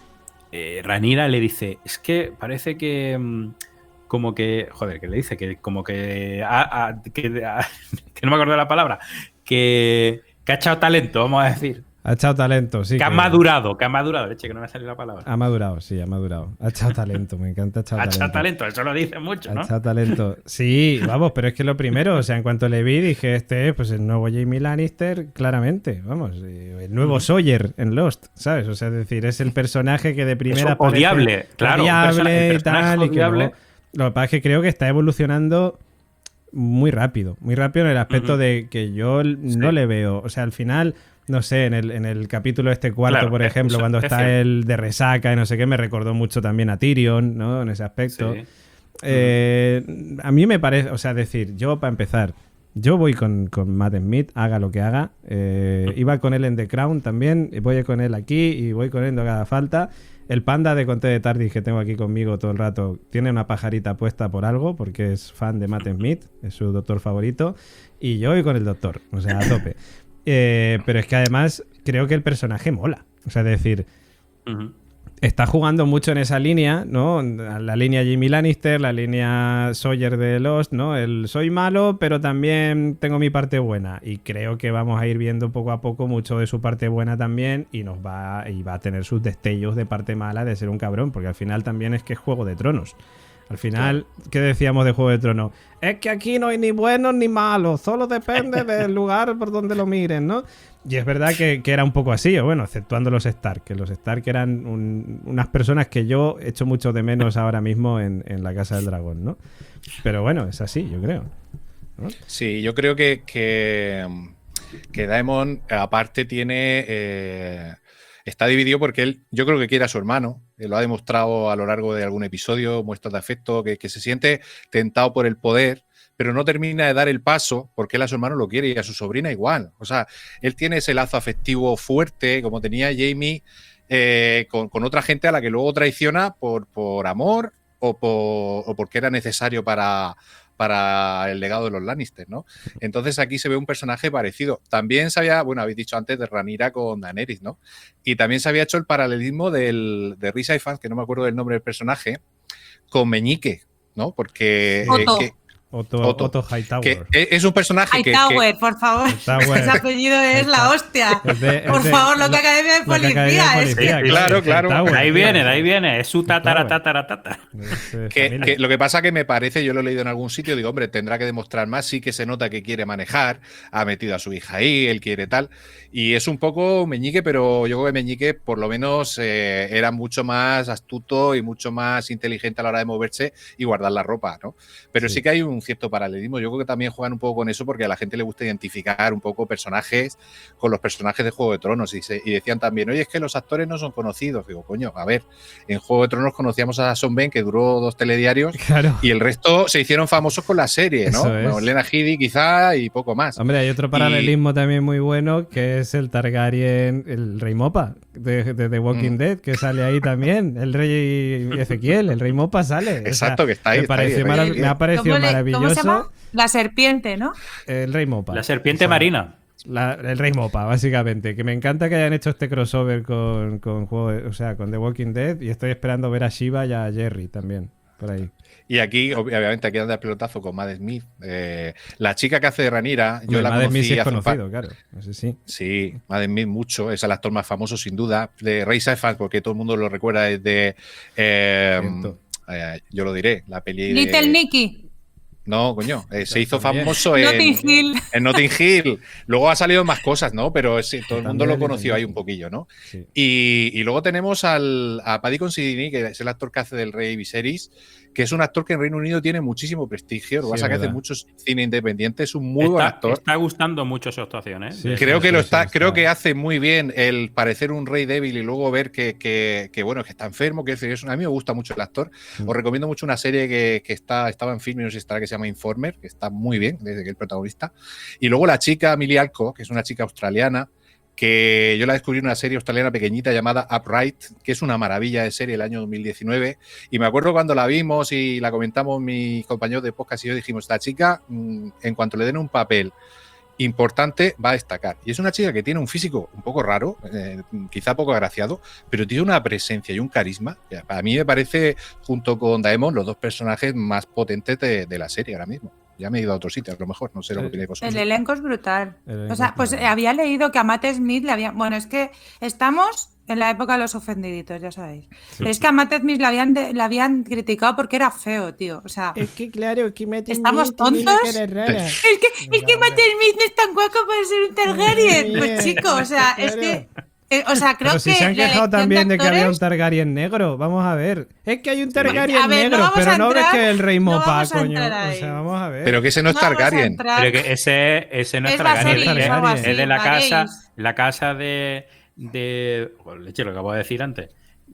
eh, Rhaenyra le dice, es que parece que... mm, como que... Joder, que le dice que como que... a- a- que, a- que no me acuerdo de la palabra. Que, que ha echado talento, vamos a decir. Ha echado talento, sí. que ha que- madurado, que ha madurado. Leche, que no me ha salido la palabra. Ha madurado, sí, ha madurado. Ha echado talento, me encanta echado Ha talento. echado talento, eso lo dice mucho, Ha ¿no? echado talento. Sí, vamos, pero es que lo primero, o sea, en cuanto le vi, dije, este es pues el nuevo Jaime Lannister, claramente, vamos, eh, el nuevo Sawyer en Lost, ¿sabes? O sea, es decir, es el personaje que de primera Eso, odiable, claro, un odiable persona- el y personaje tal, y que odiable. luego- lo que pasa es que creo que está evolucionando muy rápido, muy rápido en el aspecto Ujú. de que yo l- no Sí. le veo, o sea, al final, no sé, en el, en el capítulo este cuarto, Claro, por es- ejemplo, eso cuando es está cierto. él de resaca y no sé qué, me recordó mucho también a Tyrion, ¿no? En ese aspecto. Sí. Eh, a mí me parece, o sea, decir, yo para empezar, yo voy con, con Matt Smith, haga lo que haga. Eh, iba con él en The Crown también, y voy con él aquí y voy con él donde haga falta. El panda de Conte de Tardis que tengo aquí conmigo todo el rato tiene una pajarita puesta por algo, porque es fan de Matt Smith, es su doctor favorito. Y yo voy con el doctor, o sea, a tope. Eh, pero es que además creo que el personaje mola. O sea, es decir, Ujú. está jugando mucho en esa línea, ¿no? La línea Jaime Lannister, la línea Sawyer de Lost, ¿no? El soy malo, pero también tengo mi parte buena. Y creo que vamos a ir viendo poco a poco mucho de su parte buena también y nos va, y va a tener sus destellos de parte mala de ser un cabrón, porque al final también es que es Juego de Tronos. Al final, ¿qué decíamos de Juego de Tronos? Es que aquí no hay ni buenos ni malos, solo depende del lugar por donde lo miren, ¿no? Y es verdad que, que era un poco así, o bueno, exceptuando los Stark, que los Stark eran un- unas personas que yo echo mucho de menos ahora mismo en, en la Casa del Dragón, ¿no? Pero bueno, es así, yo creo. ¿no? Sí, yo creo que, que, que Daemon, aparte, tiene. eh, está dividido porque él, yo creo que quiere a su hermano. eh, Lo ha demostrado a lo largo de algún episodio, muestras de afecto, que, que se siente tentado por el poder, pero no termina de dar el paso porque él a su hermano lo quiere y a su sobrina igual. O sea, él tiene ese lazo afectivo fuerte, como tenía Jaime, eh, con, con otra gente a la que luego traiciona por, por amor o, por, o porque era necesario para, para el legado de los Lannister, ¿no? Entonces aquí se ve un personaje parecido. También se había, bueno, habéis dicho antes de Rhaenyra con Daenerys, ¿no? Y también se había hecho el paralelismo del, de Rhys Ifans, que no me acuerdo del nombre del personaje, con Meñique, ¿no? Porque eh, Otto. que, Otto, Otto, Otto Hightower. que es un personaje que, que- Hightower, por favor. Hightower. Ese apellido es la hostia. Es de- es Por de- favor, lo que lo- Academia de lo que Academia de Policía. Es Policía, que- claro, claro. Hightower, De ahí tío. viene, de ahí viene. Es su tatara, Hightower. tatara, tatara. Es, eh, Que, familia. que lo que pasa que me parece, yo lo he leído en algún sitio, digo, hombre, tendrá que demostrar más, sí que se nota que quiere manejar, ha metido a su hija ahí, él quiere tal, y es un poco Meñique, pero yo creo que Meñique por lo menos eh, era mucho más astuto y mucho más inteligente a la hora de moverse y guardar la ropa, ¿no? Pero sí, Sí. que hay un cierto paralelismo, yo creo que también juegan un poco con eso porque a la gente le gusta identificar un poco personajes con los personajes de Juego de Tronos y, se, y decían también, oye, es que los actores no son conocidos, digo, coño, a ver, en Juego de Tronos conocíamos a Sean Ben, que duró dos telediarios, Claro. y el resto se hicieron famosos con la serie, ¿no? Eso es. Bueno, Lena Headey quizá y poco más. Hombre, hay otro paralelismo también muy bueno que es el Targaryen, el Rey Mopa de, de The Walking Mm. Dead, que sale ahí también, el Rey Ezequiel, el Rey Mopa sale. O sea, Exacto, que está ahí. me, está ahí, pareció el Rey marav- Ezequiel. me ha parecido ¿Cómo, le- maravilloso ¿Cómo se llama? La serpiente, ¿no? el Rey Mopa. La serpiente O sea, marina. la- el Rey Mopa, básicamente. Que me encanta que hayan hecho este crossover con, con juego, de- o sea, con The Walking Dead y estoy esperando ver a Shiva y a Jerry también, por ahí. Y aquí, obviamente, aquí anda el pelotazo con Matt Smith. Eh, la chica que hace de Rhaenyra, yo Hombre, la Madre conocí mía, sí es hace un par- conocido, claro. No sé si. Sí, Matt Smith mucho, es el actor más famoso sin duda, de Rey Ifans, porque todo el mundo lo recuerda desde, eh, Cierto. eh, yo lo diré, la peli de... Little Nicky. No, coño, eh, se hizo También. famoso en Notting Hill. en Notting Hill. Luego ha salido más cosas, ¿no? Pero sí, todo el mundo También lo Little conoció ahí Nicky. un poquillo, ¿no? Sí. Y, y luego tenemos al, a Paddy Considine, que es el actor que hace del Rey Viserys, que es un actor que en Reino Unido tiene muchísimo prestigio. Lo Sí, que pasa es que hace verdad. mucho cine independiente, es un muy buen Está, actor. está gustando mucho su actuación, ¿eh? Sí, Creo que sí, lo sí, está, está. creo que hace muy bien el parecer un rey débil y luego ver que, que, que, bueno, que está enfermo, que es, es- a mí me gusta mucho el actor. Mm. Os recomiendo mucho una serie que, que está, estaba en film y no sé si estará, que se llama Informer, que está muy bien, desde que el protagonista. Y luego la chica Millie Alco, que es una chica australiana, que yo la descubrí en una serie australiana pequeñita llamada Upright, que es una maravilla de serie el año dos mil diecinueve. Y me acuerdo cuando la vimos y la comentamos mis compañeros de podcast y yo, dijimos, esta chica, mm, en cuanto le den un papel importante va a destacar. Y es una chica que tiene un físico un poco raro, eh, quizá poco agraciado, pero tiene una presencia y un carisma. Que a mí me parece, junto con Daemon, los dos personajes más potentes de, de la serie ahora mismo. Ya me he ido a otro sitio, a lo mejor, no sé lo que opináis vosotros. El elenco es brutal. El O sea, elenco pues es eh, había leído que a Matt Smith le había. Bueno, es que estamos en la época de los ofendiditos, ya sabéis. Pero es que a Matt Smith le habían, de- le habían criticado porque era feo, tío. O sea, Es que claro, que Matt ¿Estamos Smith tiene una tontos? cara rara. es que, es que Matt Smith no es tan guapo para ser un Targaryen. Madre Pues mía, chico, o sea, es claro. que. eh, o sea, creo Pero si que. se han la quejado elección también de que había un actores- Targaryen negro. Vamos a ver. Es que hay un Targaryen A ver, no negro, vamos pero a no ves entrar- que el rey no mopa, vamos a coño. entrar O ahí. sea, vamos a ver. Pero que ese no es No vamos a Targaryen. entrar- Pero que ese, ese no es Es Targaryen, Viserys es, o algo es así, de la casa, Varys. la casa de, de bueno, leche, lo que acabo de decir antes,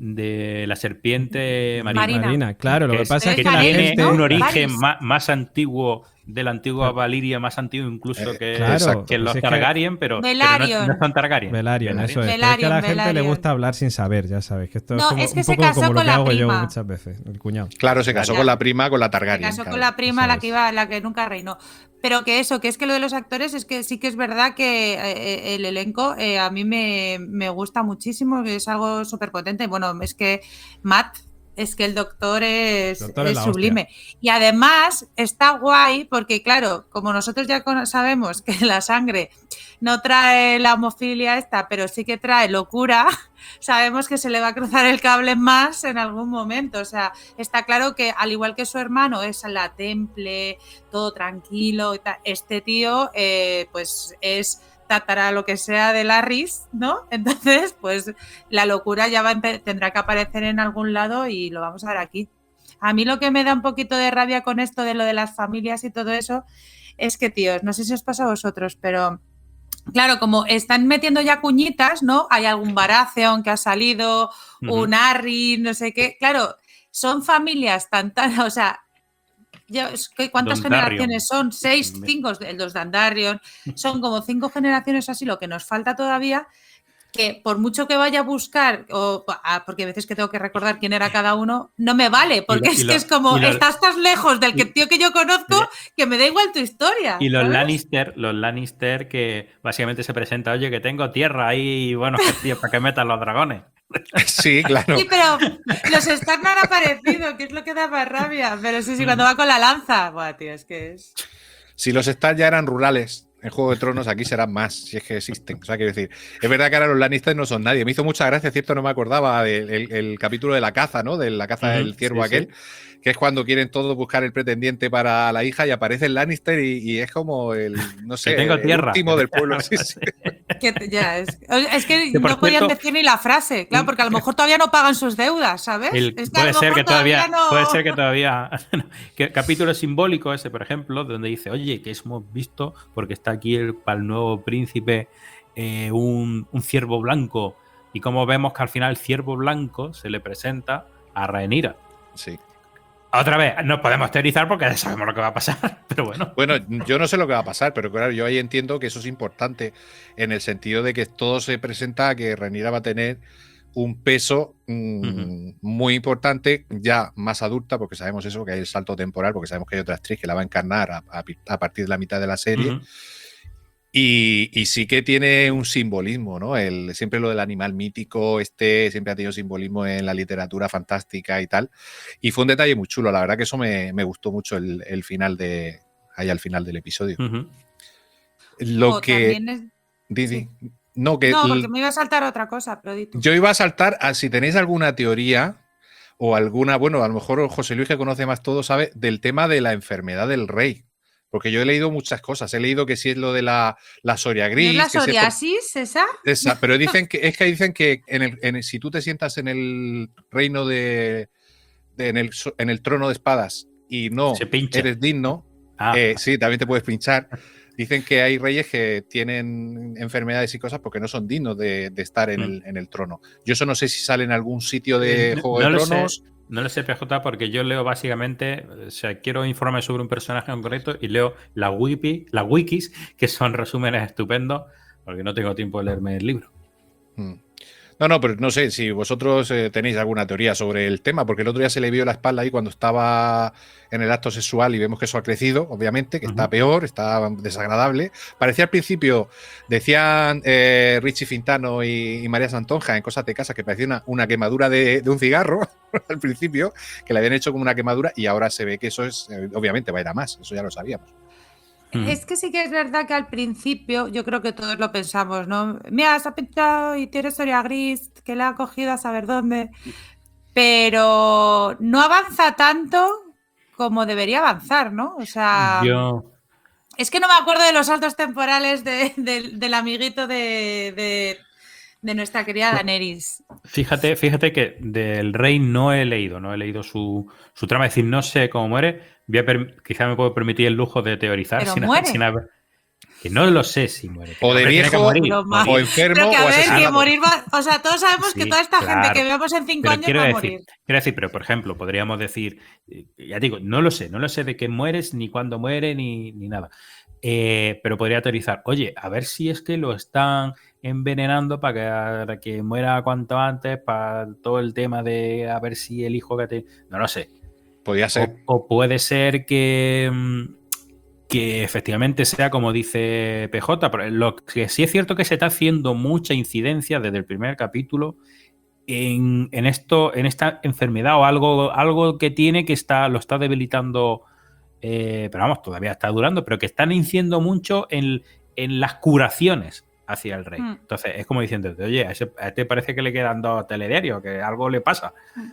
de la serpiente marina. Marina. Marina, claro. Lo que es- pasa es que que la tiene gente. un ¿no? origen Varys. más, más antiguo de la antigua Valiria, más antiguo incluso Eh, que, claro, que pues los es que- Targaryen, pero, pero no, Velaryon. no son Targaryen. Velaryon, eso es. Pero es que a la Velaryon, gente le Velaryon. gusta hablar sin saber, ya sabes. Que esto No, es, como, es que un se poco casó como lo con que la hago yo prima. muchas veces, el cuñado. Claro, se casó Ya. con la prima, con la Se Targaryen. casó claro. con la prima, Eso la es. que iba, la que nunca reinó. Pero que eso, que es que lo de los actores es que sí que es verdad que eh, el elenco eh, a mí me, me gusta muchísimo, que es algo súper potente. Bueno, es que Matt, es que el doctor es, Doctor es es la sublime. Y además está guay porque, claro, como nosotros ya cono- sabemos que la sangre no trae la homofilia esta, pero sí que trae locura, sabemos que se le va a cruzar el cable más en algún momento. O sea, está claro que al igual que su hermano es la temple, todo tranquilo y tal, este tío eh, pues es tatara lo que sea de Larrys, ¿no? Entonces, pues la locura ya va a empe- tendrá que aparecer en algún lado y lo vamos a ver aquí. A mí lo que me da un poquito de rabia con esto de lo de las familias y todo eso es que, tíos, no sé si os pasa a vosotros, pero claro, como están metiendo ya cuñitas, ¿no? Hay algún Baratheon que ha salido, Ujú. un Arryn, no sé qué. Claro, son familias tan, tan, o sea, yo- es que ¿cuántas Dondarrion. generaciones son? Seis, cinco, los Dandarion. Son como cinco generaciones así, lo que nos falta todavía, que por mucho que vaya a buscar, o, ah, porque a veces que tengo que recordar quién era cada uno, no me vale, porque lo- y es lo- que es como, y lo- estás tan lejos del que, y- tío que yo conozco, que me da igual tu historia. Y los ¿sabes? Lannister, los Lannister que básicamente se presenta, oye, que tengo tierra ahí, bueno, tío, para que metan los dragones. Sí, claro. Sí, pero los Stark no han aparecido, que es lo que da más rabia. Pero sí, sí, cuando va con la lanza. Buah, tío, es que es. Si los Stark ya eran rurales en Juego de Tronos, aquí serán más, si es que existen. O sea, quiero decir, es verdad que ahora los Lannister no son nadie. Me hizo mucha gracia, cierto, no me acordaba del el, el capítulo de la caza, ¿no? De la caza Ujú, del ciervo sí, aquel, sí. que es cuando quieren todos buscar el pretendiente para la hija y aparece el Lannister y, y es como el, no sé, tengo el tierra. último del pueblo. Sí, sí. Que te- ya, es, es que Que, por no podían cierto, decir ni la frase, claro, porque a lo mejor todavía no pagan sus deudas, ¿sabes? El- es que a puede lo ser mejor que todavía, no. puede ser que todavía que capítulo simbólico ese, por ejemplo, donde dice, oye, que hemos visto, porque está aquí el, para el nuevo príncipe eh, un, un ciervo blanco, y como vemos que al final el ciervo blanco se le presenta a Rhaenyra. Sí. Otra vez, no podemos teorizar porque ya sabemos lo que va a pasar, pero bueno. Bueno, yo no sé lo que va a pasar, pero claro, yo ahí entiendo que eso es importante en el sentido de que todo se presenta a que Rhaenyra va a tener un peso mmm, uh-huh. muy importante, ya más adulta, porque sabemos eso, que hay el salto temporal, porque sabemos que hay otra actriz que la va a encarnar a, a, a partir de la mitad de la serie. Uh-huh. Y, y sí que tiene un simbolismo, ¿no? El, siempre lo del animal mítico, este siempre ha tenido simbolismo en la literatura fantástica y tal. Y fue un detalle muy chulo, la verdad que eso me, me gustó mucho el, el final de ahí al final del episodio. Uh-huh. Lo o que... Es... Didi, sí. No, que no, porque me iba a saltar otra cosa, pero di tú. Yo iba a saltar a si tenéis alguna teoría o alguna, bueno, a lo mejor José Luis, que conoce más todo, sabe del tema de la enfermedad del rey. Porque yo he leído muchas cosas. He leído que si es lo de la, la soria gris. ¿Es la que psoriasis si esa? Esa, pero dicen que es que dicen que en el, en el, si tú te sientas en el reino de, de en, el, en el trono de espadas y no eres digno, ah. eh, sí, también te puedes pinchar. Dicen que hay reyes que tienen enfermedades y cosas porque no son dignos de, de estar en, mm. el, en el trono. Yo eso no sé si sale en algún sitio de no, Juego no de Tronos. Sé. No lo sé, P J, porque yo leo básicamente, o sea, quiero informes sobre un personaje en concreto y leo la wiki, las wikis, que son resúmenes estupendos, porque no tengo tiempo de leerme el libro. Hmm. No, no, pero no sé si vosotros eh, tenéis alguna teoría sobre el tema, porque el otro día se le vio la espalda ahí cuando estaba en el acto sexual y vemos que eso ha crecido, obviamente, que uh-huh. está peor, está desagradable. Parecía al principio, decían eh, Richie Fintano y, y María Santonja en Cosas de Casa que parecía una, una quemadura de, de un cigarro al principio, que le habían hecho como una quemadura y ahora se ve que eso es, eh, obviamente va a ir a más, eso ya lo sabíamos. Es que sí que es verdad que al principio yo creo que todos lo pensamos, ¿no? Mira, se ha pintado y tiene Soria gris, que le ha cogido a saber dónde, pero no avanza tanto como debería avanzar, ¿no? O sea, yo... es que no me acuerdo de los saltos temporales de, de, del amiguito de, de, de nuestra querida Daenerys. Fíjate, fíjate que del rey no he leído, no he leído su, su trama, es decir, no sé cómo muere. Voy a per- quizá me puedo permitir el lujo de teorizar sin, sin haber. Que no lo sé si muere. O de viejo, morir, o enfermo, pero que a o ver, asesinado. Que morir va, o sea, todos sabemos sí, que toda esta claro. gente que veamos en cinco pero años quiero va a decir, morir. Quiero decir, pero por ejemplo, podríamos decir, ya digo, no lo sé, no lo sé de qué mueres, ni cuándo muere, ni, ni nada. Eh, pero podría teorizar, oye, a ver si es que lo están envenenando para que, para que muera cuanto antes, para todo el tema de a ver si el hijo que te... No lo sé. Podría ser. O, o puede ser que, que efectivamente sea como dice P J, pero lo que sí es cierto que se está haciendo mucha incidencia desde el primer capítulo en, en esto, en esta enfermedad o algo, algo que tiene que está, lo está debilitando, eh, pero vamos, todavía está durando, pero que están incidiendo mucho en, en las curaciones hacia el rey. Mm. Entonces es como diciendo, oye, a, ese, a este parece que le quedan dos telediarios, que algo le pasa. Mm.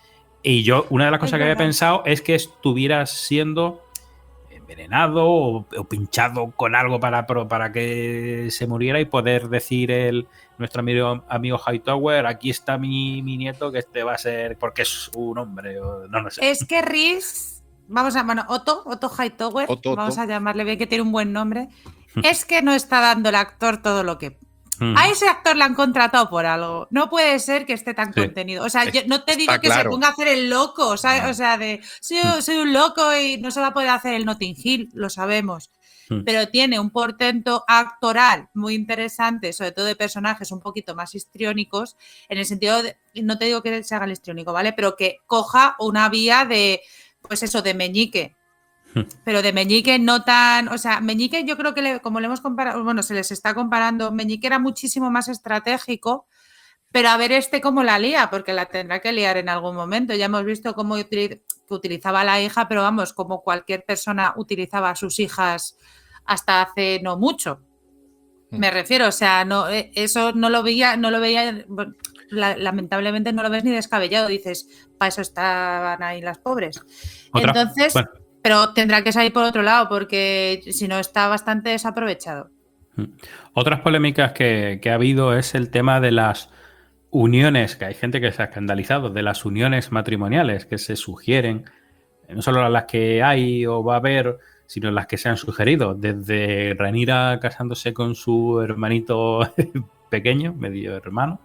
Y yo, una de las cosas es que verdad. había pensado es que estuviera siendo envenenado o, o pinchado con algo para, para que se muriera y poder decir el, nuestro amigo, amigo Hightower, aquí está mi, mi nieto, que este va a ser, porque es un hombre, o, no lo sé. Es que Rhys, vamos a bueno, Otto, Otto Hightower, Otto, vamos Otto. a llamarle bien, que tiene un buen nombre, es que no está dando el actor todo lo que... A ese actor le han contratado por algo. No puede ser que esté tan sí. contenido. O sea, yo no te digo Está que claro. se ponga a hacer el loco, ¿sabes? No. O sea, de soy, soy un loco y no se va a poder hacer el Notting Hill, lo sabemos. Mm. Pero tiene un portento actoral muy interesante, sobre todo de personajes un poquito más histriónicos, en el sentido de, no te digo que se haga el histriónico, ¿vale? Pero que coja una vía de, pues eso, de meñique. Pero de Meñique no tan... O sea, Meñique yo creo que le, como le hemos comparado... Bueno, se les está comparando. Meñique era muchísimo más estratégico, pero a ver este cómo la lía, porque la tendrá que liar en algún momento. Ya hemos visto cómo util, que utilizaba a la hija, pero vamos, como cualquier persona utilizaba a sus hijas hasta hace no mucho. Me refiero, o sea, no eso no lo veía... No lo veía bueno, la, lamentablemente no lo ves ni descabellado. Dices, para eso estaban ahí las pobres. ¿Otra? Entonces... Bueno. Pero tendrá que salir por otro lado porque si no está bastante desaprovechado. Otras polémicas que, que ha habido es el tema de las uniones, que hay gente que se ha escandalizado, de las uniones matrimoniales que se sugieren, no solo las que hay o va a haber, sino las que se han sugerido, desde Rhaenyra casándose con su hermanito pequeño, medio hermano,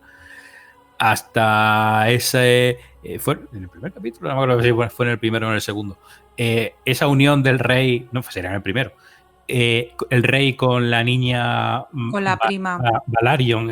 hasta ese... Eh, ¿Fue en el primer capítulo? No me acuerdo si fue en el primero o en el segundo. Eh, esa unión del rey, no, sería en el primero, eh, el rey con la niña con la ba prima ba Valarion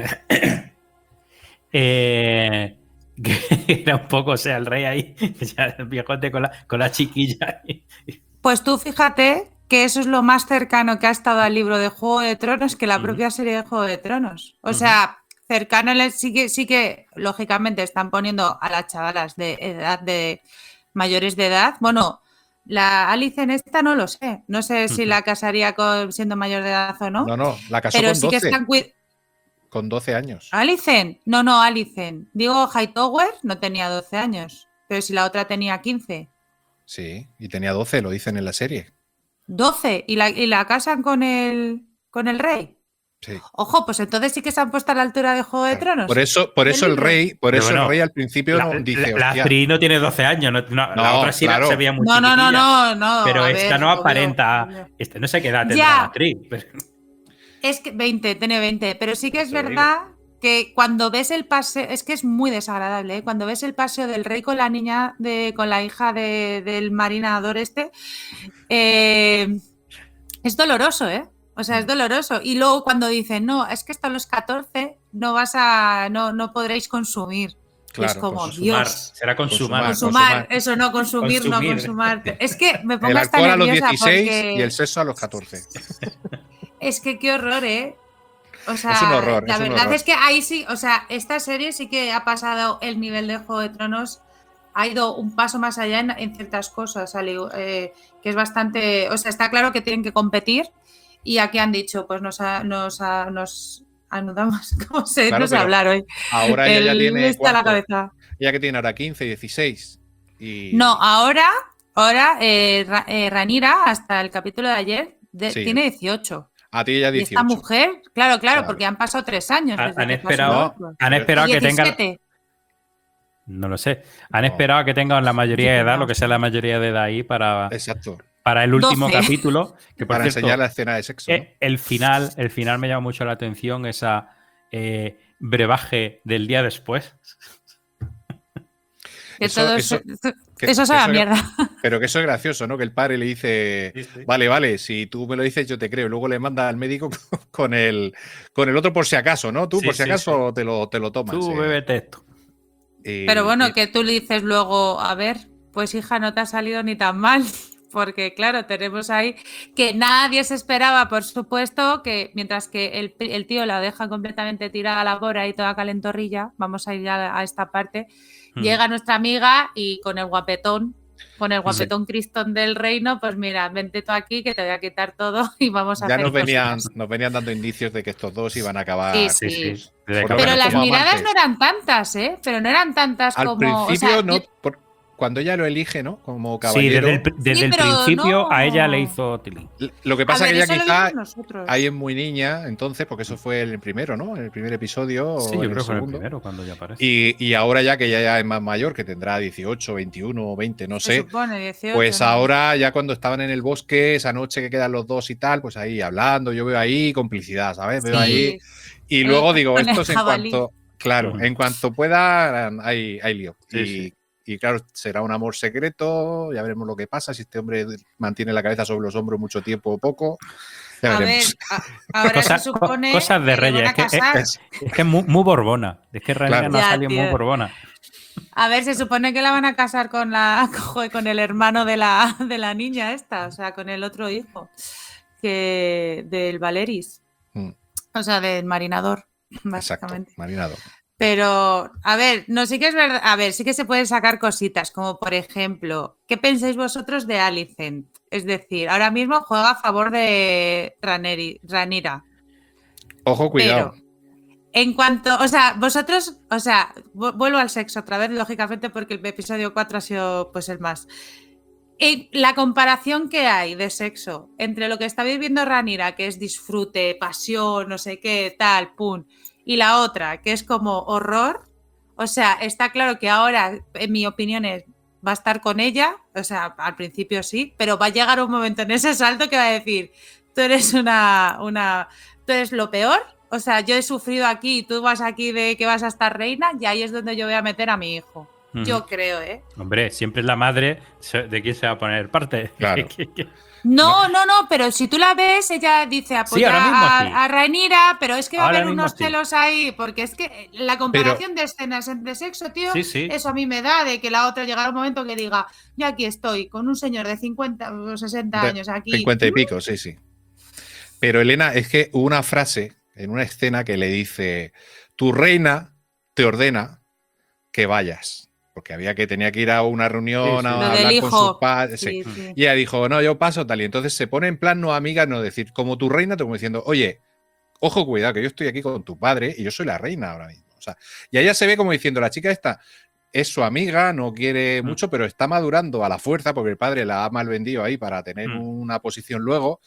eh, que era un poco, o sea, el rey ahí ya el viejote con la, con la chiquilla ahí. Pues tú fíjate que eso es lo más cercano que ha estado al libro de Juego de Tronos que la uh-huh. propia serie de Juego de Tronos, o uh-huh. sea, cercano sí que, sí que lógicamente están poniendo a las chavalas de edad de mayores de edad, bueno. La Alice en esta no lo sé. No sé si uh-huh. la casaría con, siendo mayor de edad o no. No, no, la casó pero con sí doce. Que están con doce años. ¿Alicen? No, no, Alicen. Digo, Hightower no tenía doce años. Pero si la otra tenía quince. Sí, y tenía doce, lo dicen en la serie. ¿doce? ¿Y la, y la casan con el, con el rey? Sí. Ojo, pues entonces sí que se han puesto a la altura de Juego de Tronos. Por eso, por eso el rey, por eso bueno, el rey al principio la, no dice. La actriz no tiene doce años, no, no, no la otra sí claro. se veía muy No, no, no, no, no. Pero a esta ver, no obvio, aparenta. obvio. Este, no sé qué edad tendrá ya. la actriz. Pero... Es que veinte, tiene veinte. Pero sí que es verdad que cuando ves el paseo, es que es muy desagradable, ¿eh? Cuando ves el paseo del rey con la niña, de, con la hija de, del marinador este, eh, es doloroso, ¿eh? O sea, es doloroso. Y luego cuando dicen, no, es que hasta los catorce no vas a, no, no podréis consumir. Claro, es como, consumar. Dios. Será consumar. Consumar, consumar. eso no, consumir, Consumir. no consumar. Es que me pongo El hasta alcohol a los nerviosa dieciséis porque y el sexo a los catorce. es que qué horror, ¿eh? O sea, Es un horror, la es un verdad horror. es que ahí sí, o sea, esta serie sí que ha pasado el nivel de Juego de Tronos, ha ido un paso más allá en, en ciertas cosas, al igu- eh, que es bastante, o sea, está claro que tienen que competir y aquí han dicho, pues nos, ha- nos, ha- nos anudamos, ¿cómo se Claro, no sé pero hablar hoy? Ahora ella ya El- tiene. está la ¿cuánto? cabeza. Ella que tiene ahora quince, dieciséis. Y... No, ahora, ahora eh, Ra- eh, Ranira, hasta el capítulo de ayer, de- Sí. tiene dieciocho. A ti ella Y dieciocho. esta mujer, claro, claro, Claro. porque han pasado tres años. Han, desde han que pasó esperado, lo otro. han esperado que tengan. diecisiete. No lo sé. Han No. esperado a que tengan la mayoría de edad, No. lo que sea la mayoría de edad ahí para, Exacto. para el último doce. capítulo. Que por Para cierto, enseñar la escena de sexo. ¿no? eh, el final, el final me llama mucho la atención, esa eh, brebaje del día después. Que Eso- todo eso- eso, que- eso sabe a eso- mierda. Pero que eso es gracioso, ¿no? Que el padre le dice, vale, vale, si tú me lo dices yo te creo. Luego le manda al médico con el, con el otro por si acaso, ¿no? Tú Sí, por si sí, acaso te lo, te lo tomas. Tú eh. bébete esto. Y- Pero bueno, y- que tú le dices luego, a ver, pues hija, no te ha salido ni tan mal. Porque claro, tenemos ahí que nadie se esperaba, por supuesto, que mientras que el, el tío la deja completamente tirada a la bora y toda calentorrilla, vamos a ir a, a esta parte, Hmm. llega nuestra amiga y con el guapetón, con el guapetón Cristón del reino, pues mira, vente tú aquí que te voy a quitar todo y vamos a ya hacer nos venían, cositas. nos venían dando indicios de que estos dos iban a acabar. Sí, Sí, sí. sí. Desde Por que lo Pero menos las como miradas amantes. no eran tantas, ¿eh? Pero no eran tantas Al como... principio, o sea, no, yo- por- cuando ella lo elige, ¿no? Como Sí, caballero. desde el, pr- desde Sí, el pero principio no. a ella le hizo tilín. Lo que a pasa ver, que ella eso lo quizá vimos nosotros. ahí es muy niña, entonces, porque eso fue el primero, ¿no? En el primer episodio. Sí, o yo en creo el que fue el segundo. primero cuando ya aparece. Y, y ahora ya que ella ya es más mayor, que tendrá dieciocho, veintiuno, veinte, no Se sé. supone, dieciocho, Pues ¿no? ahora, ya cuando estaban en el bosque, esa noche que quedan los dos y tal, pues ahí hablando, yo veo ahí complicidad, ¿sabes? Veo Sí. ahí. Y El- luego digo, con el estos en jabalí. cuanto. Claro, Ujú. en cuanto pueda, hay, hay lío. Sí, y, sí. y claro, será un amor secreto, ya veremos lo que pasa, si este hombre mantiene la cabeza sobre los hombros mucho tiempo o poco. Ya A ver, veremos. a- ahora Cosa- se supone co- cosas de que le van Reyes. a Es que, es, casar. es- es que es muy, muy borbona. Es que realmente Claro. no ha Ya, salido muy tío. borbona. A ver, se supone que la van a casar con la joder, con el hermano de la, de la niña esta, o sea, con el otro hijo que del Valeris, Mm, o sea, del marinador, exacto, básicamente. marinado. Pero, a ver, no, sí que es verdad, a ver, sí que se pueden sacar cositas, como por ejemplo, ¿qué pensáis vosotros de Alicent? Es decir, ahora mismo juega a favor de Raneri- Ranira. Ojo, cuidado. Pero, en cuanto, o sea, vosotros, o sea, vu- vuelvo al sexo otra vez, lógicamente, porque el episodio cuatro ha sido pues el más. Y la comparación que hay de sexo entre lo que está viviendo Ranira, que es disfrute, pasión, no sé qué, tal, pum, y la otra, que es como horror, o sea, está claro que ahora, en mi opinión, es, va a estar con ella, o sea, al principio sí, pero va a llegar un momento en ese salto que va a decir, tú eres una, una, tú eres lo peor, o sea, yo he sufrido aquí y tú vas aquí de que vas a estar reina y ahí es donde yo voy a meter a mi hijo. Ujú. Yo creo, ¿eh? Hombre, siempre es la madre se- de quién se va a poner parte. Claro. Que- que- No, no, no, pero si tú la ves, ella dice apoya ahora mismo a, sí. a Rhaenyra, pero es que va Ahora a haber mismo unos sí. celos ahí, porque es que la comparación de escenas de sexo, tío, Sí, sí. eso a mí me da de que la otra llegará un momento que diga, yo aquí estoy, con un señor de cincuenta o sesenta De años aquí. cincuenta y pico, sí, sí. Pero Elena, es que hubo una frase en una escena que le dice, tu reina te ordena que vayas. Porque había que tenía que ir a una reunión Sí, sí. a Lo del hablar con hijo. sus padres. sí. Sí, sí. Y ella dijo, no, yo paso tal. Y entonces se pone en plan no amiga, no decir, como tu reina, como diciendo, oye, ojo, cuidado, que yo estoy aquí con tu padre y yo soy la reina ahora mismo. O sea, y a ella se ve como diciendo, la chica esta es su amiga, no quiere Mm. mucho, pero está madurando a la fuerza porque el padre la ha mal vendido ahí para tener Mm. una posición luego.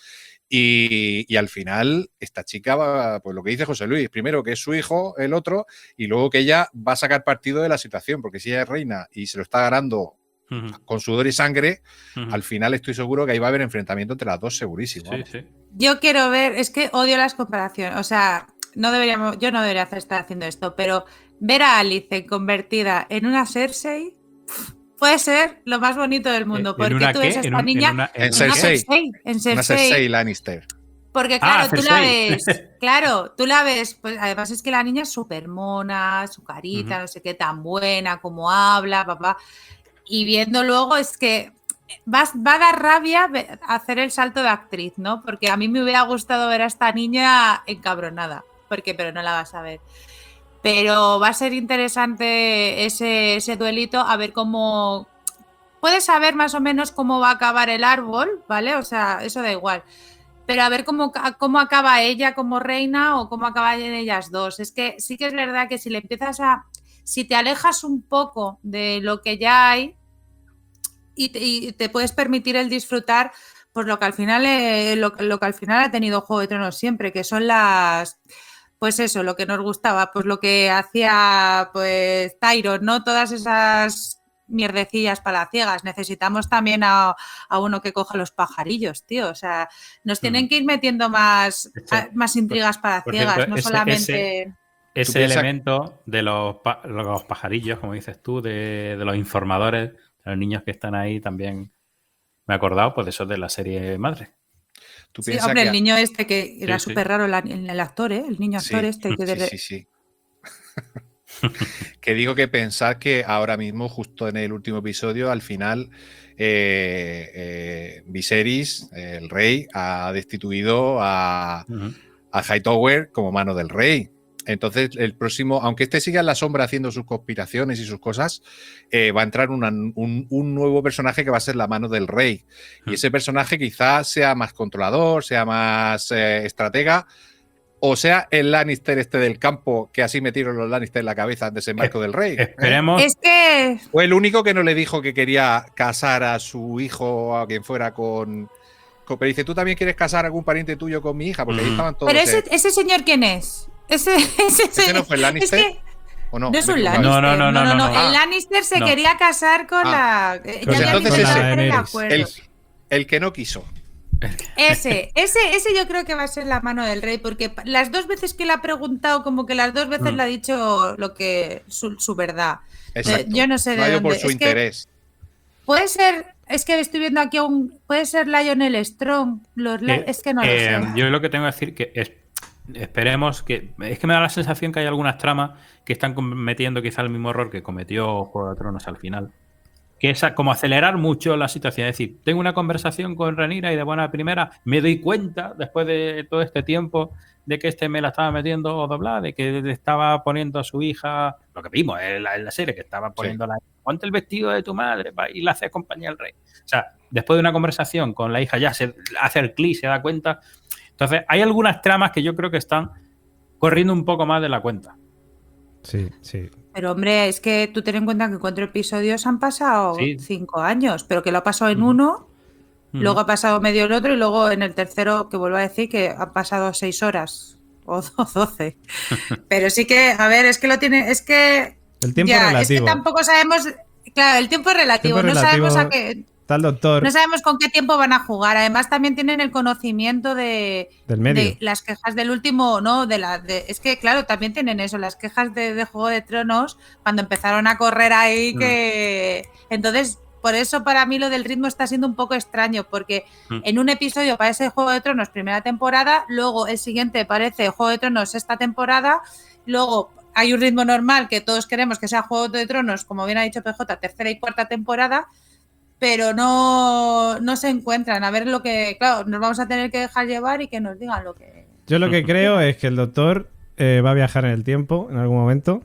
Y, y al final, esta chica va, pues lo que dice José Luis, primero que es su hijo, el otro, y luego que ella va a sacar partido de la situación, porque si ella es reina y se lo está ganando Ujú, con sudor y sangre, ujú. al final estoy seguro que ahí va a haber enfrentamiento entre las dos, segurísimo. Sí, vamos. sí. Yo quiero ver, es que odio las comparaciones, o sea, no deberíamos, yo no debería hacer- estar haciendo esto, pero ver a Alice convertida en una Cersei pf, puede ser lo más bonito del mundo, ¿En porque una tú qué? ves a ¿En esta un- en niña una- En en una Cersei. Cersei, en Una Cersei, Cersei Lannister. Porque claro, Ah, tú la Cersei. ves, claro, tú la ves, pues además es que la niña es súper mona, su carita, Ujú. no sé qué, tan buena, como habla, papá. Y viendo luego es que va, va a dar rabia ve- hacer el salto de actriz, ¿no? Porque a mí me hubiera gustado ver a esta niña encabronada, porque, pero no la vas a ver. Pero va a ser interesante ese, ese duelito, a ver cómo... Puedes saber más o menos cómo va a acabar el árbol, ¿vale? O sea, eso da igual. Pero a ver cómo, cómo acaba ella como reina o cómo acaban ellas dos. Es que sí que es verdad que si le empiezas a... Si te alejas un poco de lo que ya hay y te, y te puedes permitir el disfrutar, pues lo que al final eh, lo, lo que al final ha tenido Juego de Tronos siempre, que son las... Pues eso, lo que nos gustaba, pues lo que hacía pues Tyrion, ¿no? Todas esas mierdecillas palaciegas. Necesitamos también a, a uno que coja los pajarillos, tío. O sea, nos tienen que ir metiendo más, Este, a- más intrigas por palaciegas, cierto, no ese- solamente... ese- Ese piensas- elemento de los, pa- los pajarillos, como dices tú, de, de los informadores, de los niños que están ahí, también me he acordado, pues, de eso de la serie Madre. Tú Sí, piensas hombre, que... el niño este que era Sí, sí. súper raro, el, el actor, ¿eh? El niño actor Sí, este. Que sí, de... sí, sí. Que digo que pensar que ahora mismo, justo en el último episodio, al final, eh, eh, Viserys, el rey, ha destituido a, Ujú. a Hightower como mano del rey. Entonces, el próximo, aunque este siga en la sombra haciendo sus conspiraciones y sus cosas, eh, va a entrar una- un, un nuevo personaje que va a ser la mano del rey. Y Mm. ese personaje quizás sea más controlador, sea más eh, estratega, o sea el Lannister este del campo, que así metieron los Lannister en la cabeza en Desembarco Es- del Rey. ¿eh? Esperemos. Es que... Fue el único que no le dijo que quería casar a su hijo o a quien fuera con, con... Pero dice, ¿tú también quieres casar a algún pariente tuyo con mi hija? Porque ahí Mm. estaban todos... Pero ese, eh, ese señor, ¿quién es? Ese, ese, ¿Ese no fue el Lannister? Es que ¿O no? no es Me he un equivocado. Lannister. No, no, no, no, no, no. El Ah. Lannister se No. quería casar con Ah. la... eh, Pues ya habían entonces dicho ese- que era de Daenerys. acuerdo. El, el que no quiso. Ese, ese, ese yo creo que va a ser la mano del rey, porque pa- las dos veces que le ha preguntado, como que las dos veces Mm. le ha dicho lo que su, su verdad. Exacto. yo no sé de No ha ido por dónde. su Es que- interés. Puede ser, es que estoy viendo aquí un, puede ser Lionel Strong. Los, la- Eh, es que no lo eh, sé. Yo lo que tengo que decir que es, esperemos que... Es que me da la sensación que hay algunas tramas que están cometiendo quizá el mismo error que cometió Juego de Tronos al final. Que es a- como acelerar mucho la situación. Es decir, tengo una conversación con Rhaenyra y de buena primera me doy cuenta, después de todo este tiempo, de que este me la estaba metiendo doblada, de que le estaba poniendo a su hija, lo que vimos en la, en la serie, que estaba poniendo la... Ponte el vestido de tu madre pa, y la hace compañía al rey. O sea, después de una conversación con la hija ya se hace el clic, se da cuenta. Entonces, hay algunas tramas que yo creo que están corriendo un poco más de la cuenta. Sí, sí. Pero hombre, es que tú ten en cuenta que cuatro episodios han pasado Sí. cinco años, pero que lo ha pasado en Ujú. uno, Ujú. luego ha pasado medio el otro y luego en el tercero, que vuelvo a decir, que han pasado seis horas o doce. Pero sí que, a ver, es que lo tiene, es que El tiempo ya, relativo. es que tampoco sabemos, claro, el tiempo es relativo, Tiempo no sabemos a relativo. qué, Está el doctor no sabemos con qué tiempo van a jugar. Además, también tienen el conocimiento de, del medio. de las quejas del último, ¿no? De la, de, es que, claro, también tienen eso, las quejas de, de Juego de Tronos, cuando empezaron a correr ahí, Mm. que. Entonces, por eso para mí lo del ritmo está siendo un poco extraño, porque Mm. en un episodio parece Juego de Tronos primera temporada, luego el siguiente parece Juego de Tronos sexta temporada, luego hay un ritmo normal que todos queremos que sea Juego de Tronos, como bien ha dicho P J, tercera y cuarta temporada, pero no, no se encuentran. A ver lo que, claro, nos vamos a tener que dejar llevar y que nos digan lo que... Yo lo que creo es que el doctor eh, va a viajar en el tiempo en algún momento.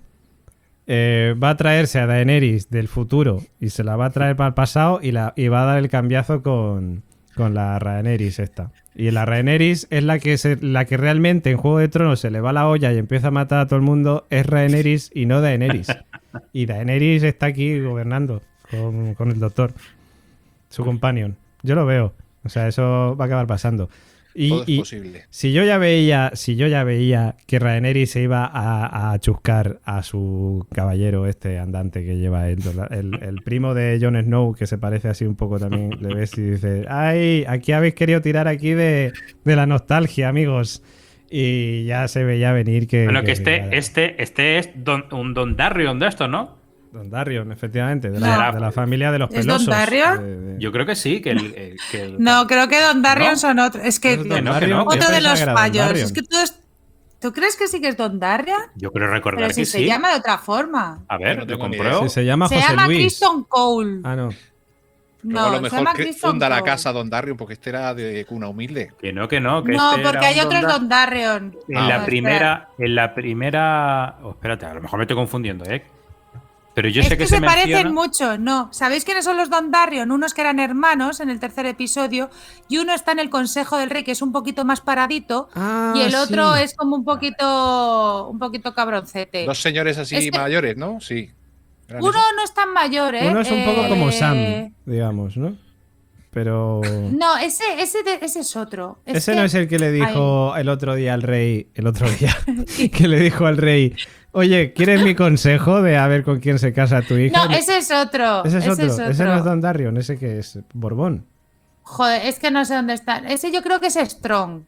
Eh, va a traerse a Daenerys del futuro y se la va a traer para el pasado y, la, y va a dar el cambiazo con, con la Rhaenerys esta. Y la Rhaenerys es la que, se, la que realmente en Juego de Tronos se le va la olla y empieza a matar a todo el mundo. Es Rhaenerys y no Daenerys. Y Daenerys está aquí gobernando con, con el doctor, su companion. Yo lo veo. O sea, eso va a acabar pasando. Y, Todo es y posible. si yo ya veía, si yo ya veía que Rhaenerys se iba a, a chuscar a su caballero este andante que lleva el, el, el primo de Jon Snow, que se parece así un poco también, le ves y dices, ay, aquí habéis querido tirar aquí de, de la nostalgia, amigos. Y ya se veía venir que... Bueno, que que- este, este, este es don- un Don Darrion de estos, ¿no? Dondarrion, efectivamente, de No. la, de la familia de los ¿Es pelosos. Dondarrion? de- de- Yo creo que sí, que el. el- que el- No, creo que Dondarrion ¿No? son otros. Es que ¿Es que no, que Dondarrion? no. Yo otro de pensaba los que era fallos. Dondarrion. Es que tú, es- ¿tú crees que sí que es Dondarrion? Yo creo recordar Pero si que se sí. llama de otra forma. A Yo ver, no lo tengo ni compruebo. Sí, se llama Se José llama Luis. Criston Cole. Ah, no. Luego a No, lo se mejor llama que Criston funda la Cole. casa Dondarrion porque este era de cuna humilde. Que no, que no. Que No, este porque era hay un otros Dondar- Dondarrion. En Ah, la No, primera, en la primera. Oh, espérate, a lo mejor me estoy confundiendo, ¿eh? Pero yo es sé que, que, se, se parecen menciona- mucho, no. ¿Sabéis quiénes son los Dondarrion? Unos que eran hermanos en el tercer episodio y uno está en el Consejo del Rey, que es un poquito más paradito, Ah, y el otro sí. es como un poquito un poquito cabroncete. Dos señores así Es que- mayores, ¿no? Sí. Eran Uno esos. no es tan mayor, ¿eh? Uno es un poco Eh, como Sam, digamos, ¿no? Pero... No, ese, ese, de- ese es otro. Es Ese que- no es el que le dijo el otro día al rey, el otro día, que le dijo al rey, oye, ¿quieres mi consejo de a ver con quién se casa tu hija? No, ese es otro. Ese es otro, Ese es ese no es otro. Dondarrion, ese que es Borbón. Joder, es que no sé dónde está. Ese yo creo que es Strong.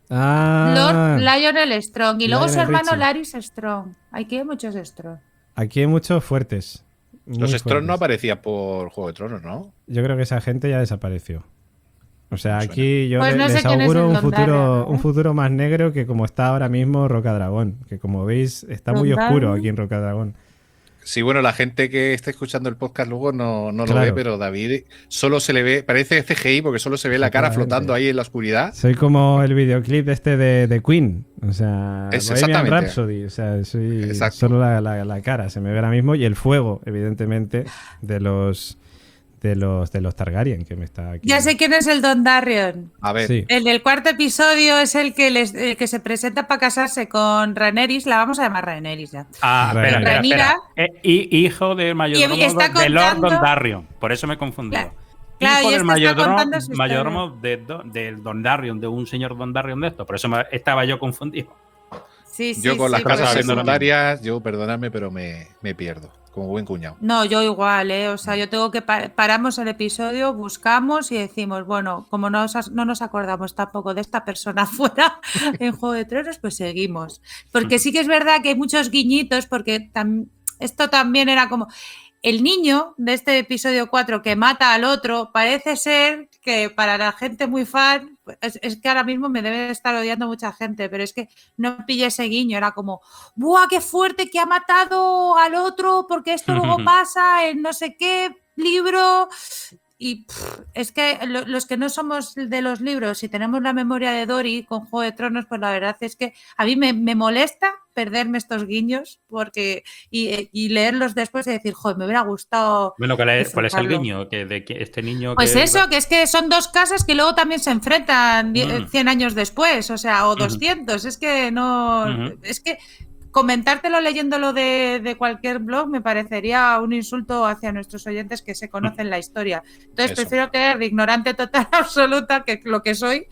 Ah, Lord Lionel Strong. Y luego su Lionel hermano Richie. Laris Strong. Aquí hay muchos Strong. aquí hay muchos fuertes. muy Los Strong no fuertes. aparecían por Juego de Tronos, ¿no? Yo creo que esa gente ya desapareció. O sea, Me suena. aquí yo Pues le- no sé les quién es auguro el un Dondarrion, futuro, ¿eh? un futuro más negro que como está ahora mismo Rocadragón, que como veis está muy Dondarrion. oscuro aquí en Rocadragón. Sí, bueno, la gente que está escuchando el podcast luego no, no lo Claro. ve, pero David solo se le ve, parece C G I porque solo se ve la cara Efectivamente. flotando ahí en la oscuridad. Soy como el videoclip este de, de Queen, o sea, Es Bohemian exactamente. Rhapsody, o sea, soy Exacto. solo la, la- la cara, se me ve ahora mismo y el fuego, evidentemente, de los de los de los Targaryen que me está aquí. Ya sé quién es el Dondarrion. A ver, Sí. El del cuarto episodio es el que, les, el que se presenta para casarse con Rhaenyra. La vamos a llamar Rhaenyra ya. Ah, espera, espera, Rhaenyra. espera. Eh, hi- hijo del mayordomo Y está de Lord contando- Dondarrion. Por eso me he confundido. Claro. Claro, hijo y del este está mayordomo, contando su historia. mayordomo de, do- del Dondarrion, de un señor Dondarrion de esto. Por eso me- estaba yo confundido. Sí, sí, yo con sí, las pues casas haciendo lo secundarias, yo perdonadme, pero me, me pierdo, como buen cuñado. No, yo igual, ¿eh? O sea, yo tengo que pa- paramos el episodio, buscamos y decimos, bueno, como no, os- no nos acordamos tampoco de esta persona fuera en Juego de Tronos, pues seguimos. Porque sí que es verdad que hay muchos guiñitos, porque tam- esto también era como el niño de este episodio cuatro que mata al otro, parece ser que para la gente muy fan, es, es que ahora mismo me debe estar odiando mucha gente, pero es que no pillé ese guiño, era como, ¡buah, qué fuerte que ha matado al otro! Porque esto luego pasa en no sé qué libro. Y pff, es que lo- los que no somos de los libros y tenemos la memoria de Dory con Juego de Tronos, pues la verdad es que a mí me, me molesta perderme estos guiños porque y, y leerlos después y decir, joder, me hubiera gustado. Bueno, ¿cuál es, cuál es el disfrutarlo. guiño? Que de que este niño. Pues que- eso, que es que son dos casas que luego también se enfrentan die- Mm. cien años después, o sea, o Ujú. doscientos. Es que no. Ujú. Es que comentártelo leyéndolo de, de cualquier blog me parecería un insulto hacia nuestros oyentes que se conocen la historia. Entonces Eso. prefiero quedar de ignorante total absoluta, que lo que soy.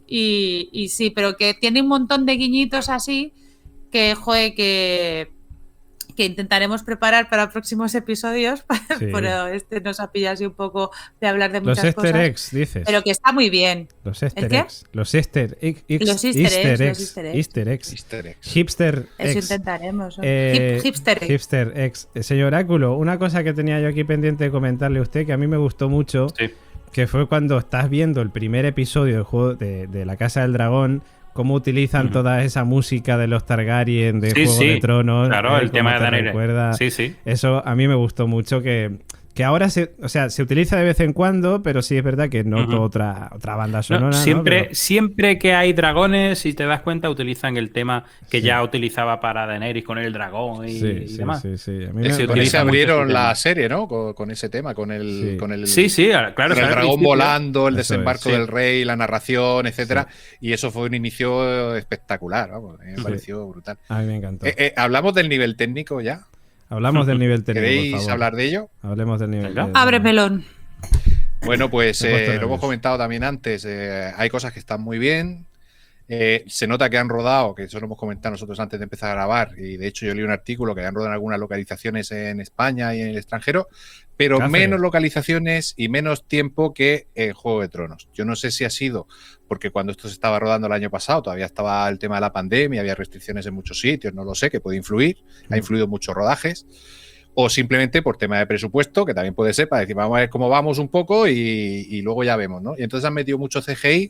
Y, y sí, pero que tiene un montón de guiñitos así que, joder, que. que intentaremos preparar para próximos episodios, Sí. pero este nos ha pillado así un poco de hablar de Los muchas Easter cosas, eggs, dices. pero que está muy bien. Los Easter ¿El qué? eggs. Los Easter egg- eggs. Los Easter eggs, Easter los eggs. Easter eggs. Easter eggs. Easter eggs. Hipster Eso eggs. intentaremos. ¿no? Eh, Hip- hipster. Hipster eggs. Eh, Señor Oráculo, una cosa que tenía yo aquí pendiente de comentarle a usted que a mí me gustó mucho, Sí. que fue cuando estás viendo el primer episodio del juego de, de La Casa del Dragón, cómo utilizan Ujú. toda esa música de los Targaryen, de Sí, Juego sí. de Tronos. Claro, eh, el cómo tema de te Daenerys. recuerda. Sí, sí. Eso a mí me gustó mucho que, que ahora se, o sea, se utiliza de vez en cuando, pero sí es verdad que noto Ujú. otra, otra banda No, sonora. ¿no? siempre, Pero- siempre que hay dragones, si te das cuenta, utilizan el tema que Sí. ya utilizaba para Daenerys con el dragón y, sí, y sí, demás. sí, sí. A mí Ese- me- con utiliza ese mucho abrieron ese la tema. serie, ¿no? Con, con ese tema, con el, Sí. con el, Sí, sí, claro. con el sale al dragón principio. volando, el Eso es, desembarco sí. del rey, la narración, etcétera. Y eso fue un inicio espectacular, vamos, a mí me Sí. pareció brutal. A mí me encantó. Eh, eh, ¿Hablamos del nivel técnico ya? Hablamos del nivel técnico, por ¿Queréis favor. hablar de ello? Hablemos del nivel Venga. técnico. Abre melón. Bueno, pues Me he puesto eh, lo hemos nervioso. comentado también antes. eh, hay cosas que están muy bien. Eh, se nota que han rodado, que eso lo hemos comentado nosotros antes de empezar a grabar. Y de hecho, yo leí un artículo que han rodado en algunas localizaciones en España y en el extranjero, pero Cáceres. menos localizaciones y menos tiempo que en Juego de Tronos. Yo no sé si ha sido porque cuando esto se estaba rodando el año pasado todavía estaba el tema de la pandemia, había restricciones en muchos sitios, no lo sé, que puede influir. Ha Mm. influido en muchos rodajes. o simplemente por tema de presupuesto, que también puede ser para decir, vamos a ver cómo vamos un poco y, y luego ya vemos, ¿no? Y entonces han metido mucho C G I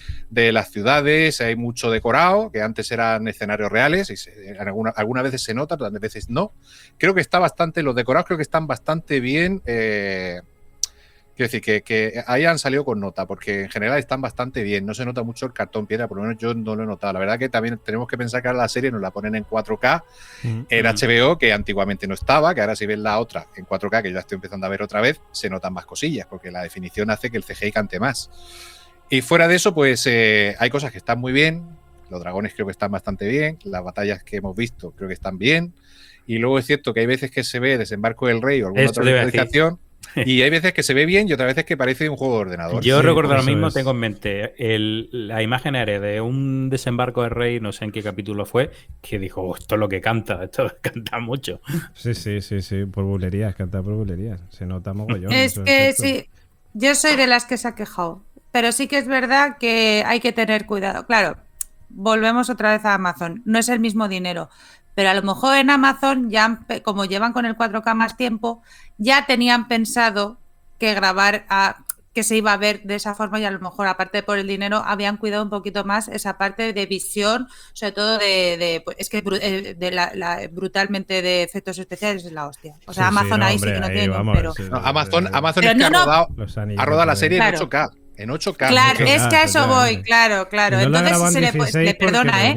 de las ciudades, hay mucho decorado, que antes eran escenarios reales, y se, alguna, algunas veces se nota, otras veces no. Creo que está bastante, los decorados creo que están bastante bien, eh, quiero decir, que, que ahí han salido con nota, porque en general están bastante bien, no se nota mucho el cartón piedra, por lo menos yo no lo he notado. La verdad que también tenemos que pensar que ahora la serie nos la ponen en cuatro K, mm-hmm. en H B O, que antiguamente no estaba, que ahora si ves la otra en cuatro K, que yo la estoy empezando a ver otra vez, se notan más cosillas, porque la definición hace que el C G I cante más. Y fuera de eso, pues eh, hay cosas que están muy bien. Los dragones creo que están bastante bien. Las batallas que hemos visto creo que están bien. Y luego es cierto que hay veces que se ve Desembarco del Rey o alguna Eso otra localización. Y hay veces que se ve bien y otras veces que parece un juego de ordenador. Yo sí, recuerdo ahora mismo, es. tengo en mente el, la imagen aérea de un Desembarco del Rey, no sé en qué capítulo fue, que dijo, oh, esto es lo que canta, esto canta mucho. Sí, sí, sí, sí, por bulerías, canta por bulerías. Se nota mogollón. Es que sí, yo soy de las que se ha quejado. Pero sí que es verdad que hay que tener cuidado. Claro, volvemos otra vez a Amazon. No es el mismo dinero. Pero a lo mejor en Amazon, ya como llevan con el cuatro K más tiempo, ya tenían pensado que grabar, a, que se iba a ver de esa forma y a lo mejor, aparte de por el dinero, habían cuidado un poquito más esa parte de visión, sobre todo de... de pues, es que de la, la, brutalmente de efectos especiales es la hostia. O sea, sí, Amazon sí, no, ahí hombre, sí que no ahí, tiene vamos, pero... Sí, no, Amazon, Amazon es que no, ha rodado, ha rodado la serie claro. en ocho K. En ocho K. Claro, es que a eso voy, claro, claro. No entonces se le, le perdona, ¿eh?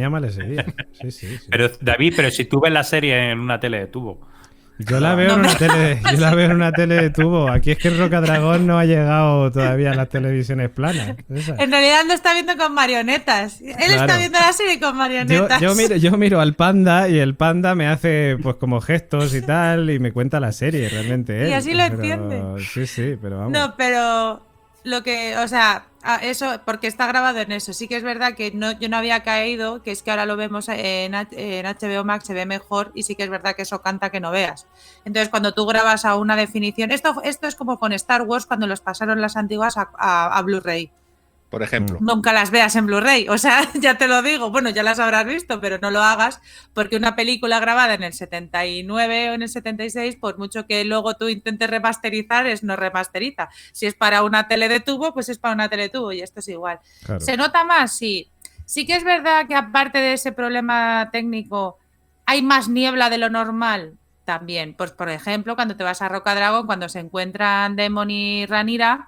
Sí, sí, sí. Pero, David, pero si tú ves la serie en una tele de tubo. Yo la veo, no, en una tele, yo la veo en una tele de tubo. Aquí es que el Rocadragón no ha llegado todavía a las televisiones planas. Esa. En realidad lo está viendo con marionetas. Él claro. está viendo la serie con marionetas. Yo, yo, miro, yo miro al panda y el panda me hace pues como gestos y tal y me cuenta la serie realmente. Él. Y así lo pero, entiende. Sí, sí, pero vamos. No, pero... Lo que, o sea, eso, porque está grabado en eso. Sí que es verdad que no, yo no había caído, que es que ahora lo vemos en, en H B O Max, se ve mejor y sí que es verdad que eso canta que no veas. Entonces, cuando tú grabas a una definición, esto, esto es como con Star Wars cuando los pasaron las antiguas a, a, a Blu-ray. Por ejemplo. Nunca las veas en Blu-ray, o sea, ya te lo digo, bueno, ya las habrás visto, pero no lo hagas porque una película grabada en el setenta y nueve o en el setenta y seis, por mucho que luego tú intentes remasterizar, es no remasteriza. Si es para una tele de tubo, pues es para una tele de tubo y esto es igual. Claro. ¿Se nota más? Sí. Sí que es verdad que aparte de ese problema técnico, hay más niebla de lo normal también. Pues, por ejemplo, cuando te vas a Rocadragón, cuando se encuentran Demon y Rhaenyra,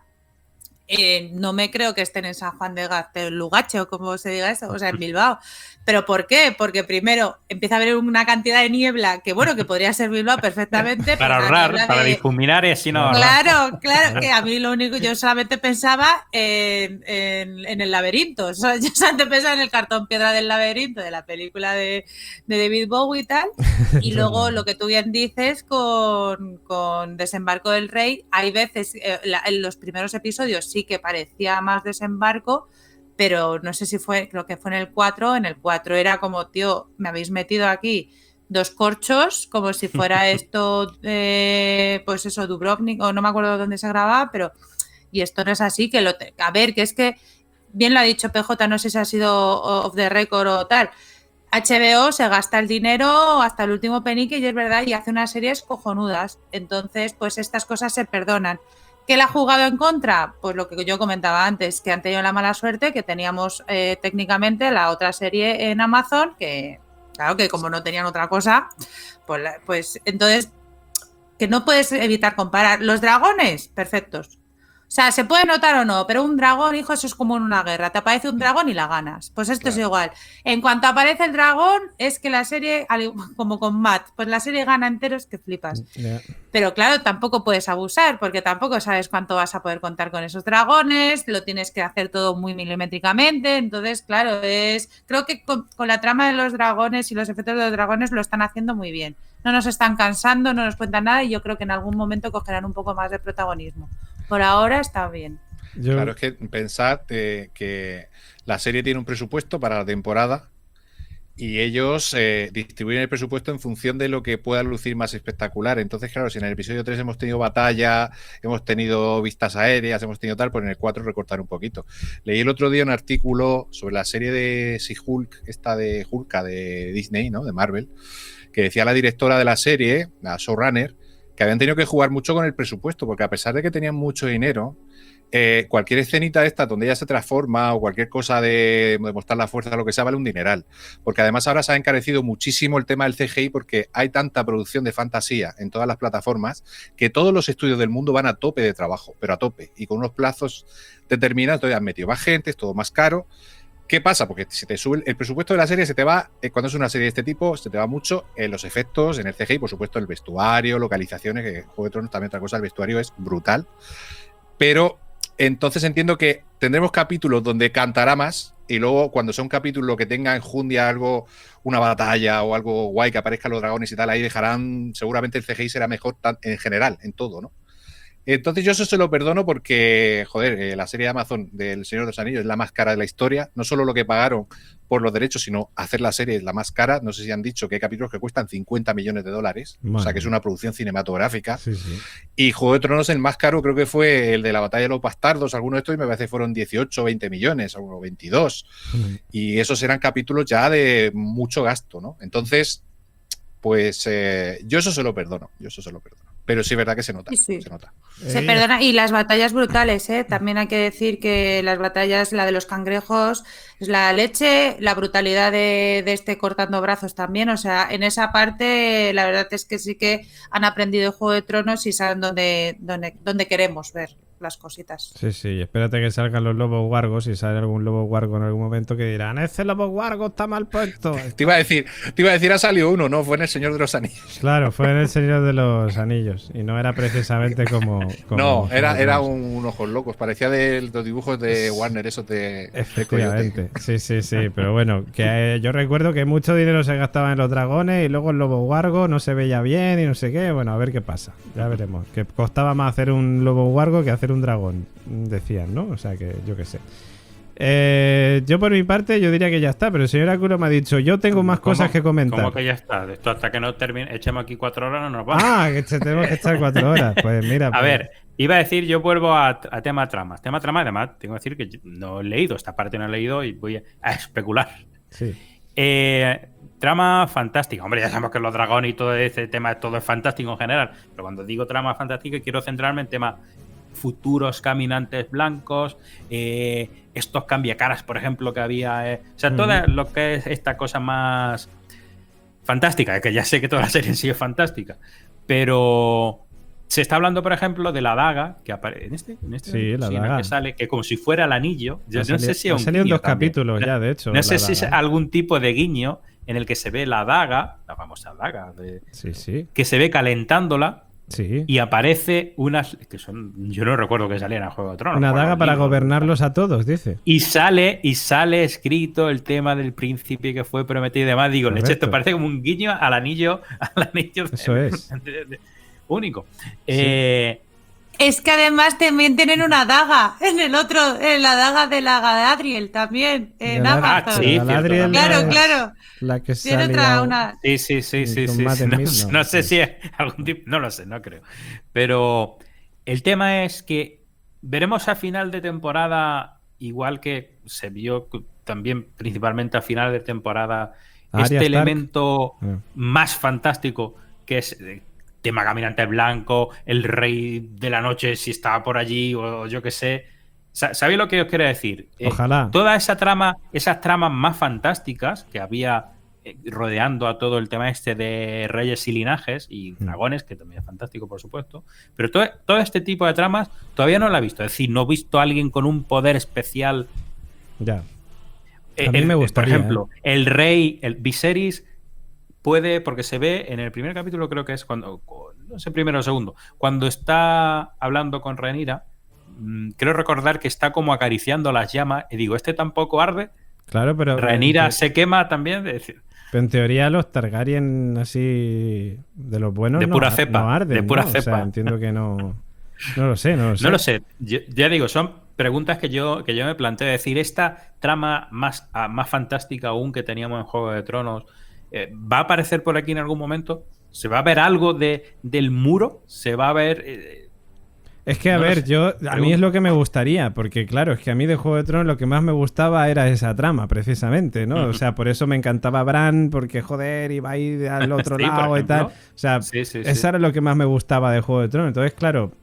Eh, no me creo que estén en San Juan de Lugache o como se diga eso, o sea, en Bilbao. ¿Pero por qué? Porque primero empieza a haber una cantidad de niebla que, bueno, que podría ser Bilbao perfectamente. Para ahorrar, de... para difuminar y así no ahorrar. Claro, claro, que a mí lo único, yo solamente pensaba en, en, en el laberinto. O sea, yo solamente pensaba en el cartón piedra del laberinto de la película de, de David Bowie y tal. Y luego lo que tú bien dices con, con Desembarco del Rey, hay veces, eh, la, en los primeros episodios sí que parecía más Desembarco, pero no sé si fue, creo que fue en el cuatro, en el cuatro era como, tío, me habéis metido aquí dos corchos, como si fuera esto, eh, pues eso, Dubrovnik, o no me acuerdo dónde se grababa, pero, y esto no es así, que lo, te, a ver, que es que, bien lo ha dicho P J, no sé si ha sido off the record o tal, H B O se gasta el dinero hasta el último penique y es verdad, y hace unas series cojonudas, entonces, pues estas cosas se perdonan. ¿Qué le ha jugado en contra? Pues lo que yo comentaba antes, que han tenido la mala suerte, que teníamos eh, técnicamente la otra serie en Amazon, que claro que como no tenían otra cosa, pues, pues entonces, que no puedes evitar comparar. Los dragones, perfectos. O sea, se puede notar o no, pero un dragón, hijo, eso es como en una guerra. Te aparece un dragón y la ganas. Pues esto claro. es igual. En cuanto aparece el dragón, es que la serie, como con Matt, pues la serie gana enteros que flipas. Yeah. Pero claro, tampoco puedes abusar, porque tampoco sabes cuánto vas a poder contar con esos dragones, lo tienes que hacer todo muy milimétricamente. Entonces, claro, es creo que con, con la trama de los dragones y los efectos de los dragones lo están haciendo muy bien. No nos están cansando, no nos cuentan nada y yo creo que en algún momento cogerán un poco más de protagonismo. Por ahora está bien. Yo... Claro, es que pensad eh, que la serie tiene un presupuesto para la temporada y ellos eh, distribuyen el presupuesto en función de lo que pueda lucir más espectacular. Entonces, claro, si en el episodio tres hemos tenido batalla, hemos tenido vistas aéreas, hemos tenido tal, pues en el cuatro recortar un poquito. Leí el otro día un artículo sobre la serie de She-Hulk, esta de Hulka de Disney, ¿no? De Marvel, que decía la directora de la serie, la showrunner, que habían tenido que jugar mucho con el presupuesto, porque a pesar de que tenían mucho dinero, eh, cualquier escenita de esta donde ella se transforma o cualquier cosa de, de mostrar la fuerza o lo que sea, vale un dineral. Porque además ahora se ha encarecido muchísimo el tema del C G I porque hay tanta producción de fantasía en todas las plataformas que todos los estudios del mundo van a tope de trabajo, pero a tope, y con unos plazos determinados. Entonces han metido más gente, es todo más caro. ¿Qué pasa? Porque se te sube el presupuesto de la serie, se te va, eh, cuando es una serie de este tipo, se te va mucho en los efectos, en el C G I, por supuesto, el vestuario, localizaciones, que Juego de Tronos también otra cosa, el vestuario es brutal. Pero entonces entiendo que tendremos capítulos donde cantará más y luego cuando sea un capítulo que tenga enjundia algo, una batalla o algo guay que aparezcan los dragones y tal, ahí dejarán, seguramente el C G I será mejor en general, en todo, ¿no? Entonces yo eso se lo perdono porque, joder, eh, la serie de Amazon del Señor de los Anillos es la más cara de la historia. No solo lo que pagaron por los derechos, sino hacer la serie es la más cara. No sé si han dicho que hay capítulos que cuestan cincuenta millones de dólares. Madre. O sea, que es una producción cinematográfica. Sí, sí. Y Juego de Tronos, el más caro creo que fue el de la Batalla de los Bastardos, algunos de estos, y me parece que fueron dieciocho o veinte millones, o veintidós. Uh-huh. Y esos eran capítulos ya de mucho gasto, ¿no? Entonces, pues eh, yo eso se lo perdono. Yo eso se lo perdono. Pero sí es verdad que se nota, sí, sí. se nota. Se eh. perdona, y las batallas brutales, ¿eh? También hay que decir que las batallas, la de los cangrejos, es la leche, la brutalidad de, de este cortando brazos también, o sea, en esa parte la verdad es que sí que han aprendido el Juego de Tronos y saben dónde, dónde, dónde queremos ver las cositas. Sí, sí, espérate que salgan los lobos guargos y sale algún lobo guargo en algún momento que dirán, ese lobo guargo está mal puesto. Te iba a decir, te iba a decir, ha salido uno, ¿no? Fue en El Señor de los Anillos. Claro, fue en El Señor de los Anillos y no era precisamente como... como no, era, era un, un ojos locos, parecía de los dibujos de Warner, esos de... Efectivamente, de sí, sí, sí, pero bueno, que eh, yo recuerdo que mucho dinero se gastaba en los dragones y luego el lobo guargo no se veía bien y no sé qué, bueno, a ver qué pasa, ya veremos, que costaba más hacer un lobo guargo que hacer un dragón, decían, ¿no? O sea que yo qué sé. Eh, yo por mi parte yo diría que ya está, pero el señor Aculo me ha dicho yo tengo más cosas que comentar. ¿Cómo que ya está? Esto hasta que no termine, echemos aquí cuatro horas no nos vamos. Ah, que tenemos que estar cuatro horas. Pues mira. A pues. ver, iba a decir, yo vuelvo a, a tema tramas. Tema trama, además, tengo que decir que no he leído, esta parte no he leído y voy a, a especular. Sí. Eh, trama fantástica. Hombre, ya sabemos que los dragones y todo ese tema, todo es fantástico en general, pero cuando digo trama fantástica quiero centrarme en temas futuros caminantes blancos, eh, estos cambiacaras, por ejemplo, que había, eh, o sea, mm. todo lo que es esta cosa más fantástica, que ya sé que toda la serie en sí es fantástica, pero se está hablando, por ejemplo, de la daga que aparece en este, en este sí, la sí, daga. Que sale, que como si fuera el anillo. Yo no salido, sé si es un salido guiño dos también. capítulos ya, de hecho. No sé si es algún tipo de guiño en el que se ve la daga, la famosa daga, de, sí, sí. que se ve calentándola. Sí. Y aparece unas que son, yo no recuerdo que salían a Juego de Tronos. Una daga para libro, gobernarlos a todos, dice. Y sale, y sale escrito el tema del príncipe que fue prometido y demás. Digo, leche, esto parece como un guiño al anillo, al anillo Eso de, es. De, de, de, único. Sí. Eh, es que además también tienen una daga en el otro, en la daga de la Galadriel también, en la, Amazon. Ah, sí, Galadriel, claro, la, claro. La que tiene otra, una... Sí, sí, sí, sí, sí. No, no, no sé si es algún tipo, no lo sé, no creo. Pero el tema es que veremos a final de temporada, igual que se vio también principalmente a final de temporada, Arya este Stark. elemento yeah. más fantástico que es tema caminante blanco, el rey de la noche si está por allí o yo qué sé. ¿Sabéis lo que os quiero decir? Ojalá. Eh, toda esa trama, esas tramas más fantásticas que había eh, rodeando a todo el tema este de reyes y linajes y dragones, que también es fantástico, por supuesto, pero todo, todo este tipo de tramas todavía no la he visto. Es decir, no he visto a alguien con un poder especial. Ya. Eh, a mí el, me gustaría. Por ejemplo, ¿eh? el rey, el Viserys, puede, porque se ve en el primer capítulo, creo que es cuando, no sé, primero o segundo, cuando está hablando con Rhaenyra, creo recordar que está como acariciando las llamas y digo, ¿este tampoco arde? Claro, pero... Rhaenyra se quema también. Es decir, pero en teoría los Targaryen así de los buenos de pura no, cepa, no arden, de pura ¿no? cepa. O sea, entiendo que no... No lo sé, no lo sé. No lo sé. Yo, ya digo, son preguntas que yo, que yo me planteo. Es decir, esta trama más, más fantástica aún que teníamos en Juego de Tronos, eh, ¿va a aparecer por aquí en algún momento? ¿Se va a ver algo de, del muro? ¿Se va a ver...? Eh, Es que, a No lo ver, sé. yo a mí Pregunto. es lo que me gustaría, porque claro, es que a mí de Juego de Tronos lo que más me gustaba era esa trama, precisamente, ¿no? O sea, por eso me encantaba Bran, porque joder, iba a ir al otro Sí, por lado y tal. ejemplo. O sea, Sí, sí, eso sí. era lo que más me gustaba de Juego de Tronos. Entonces, claro.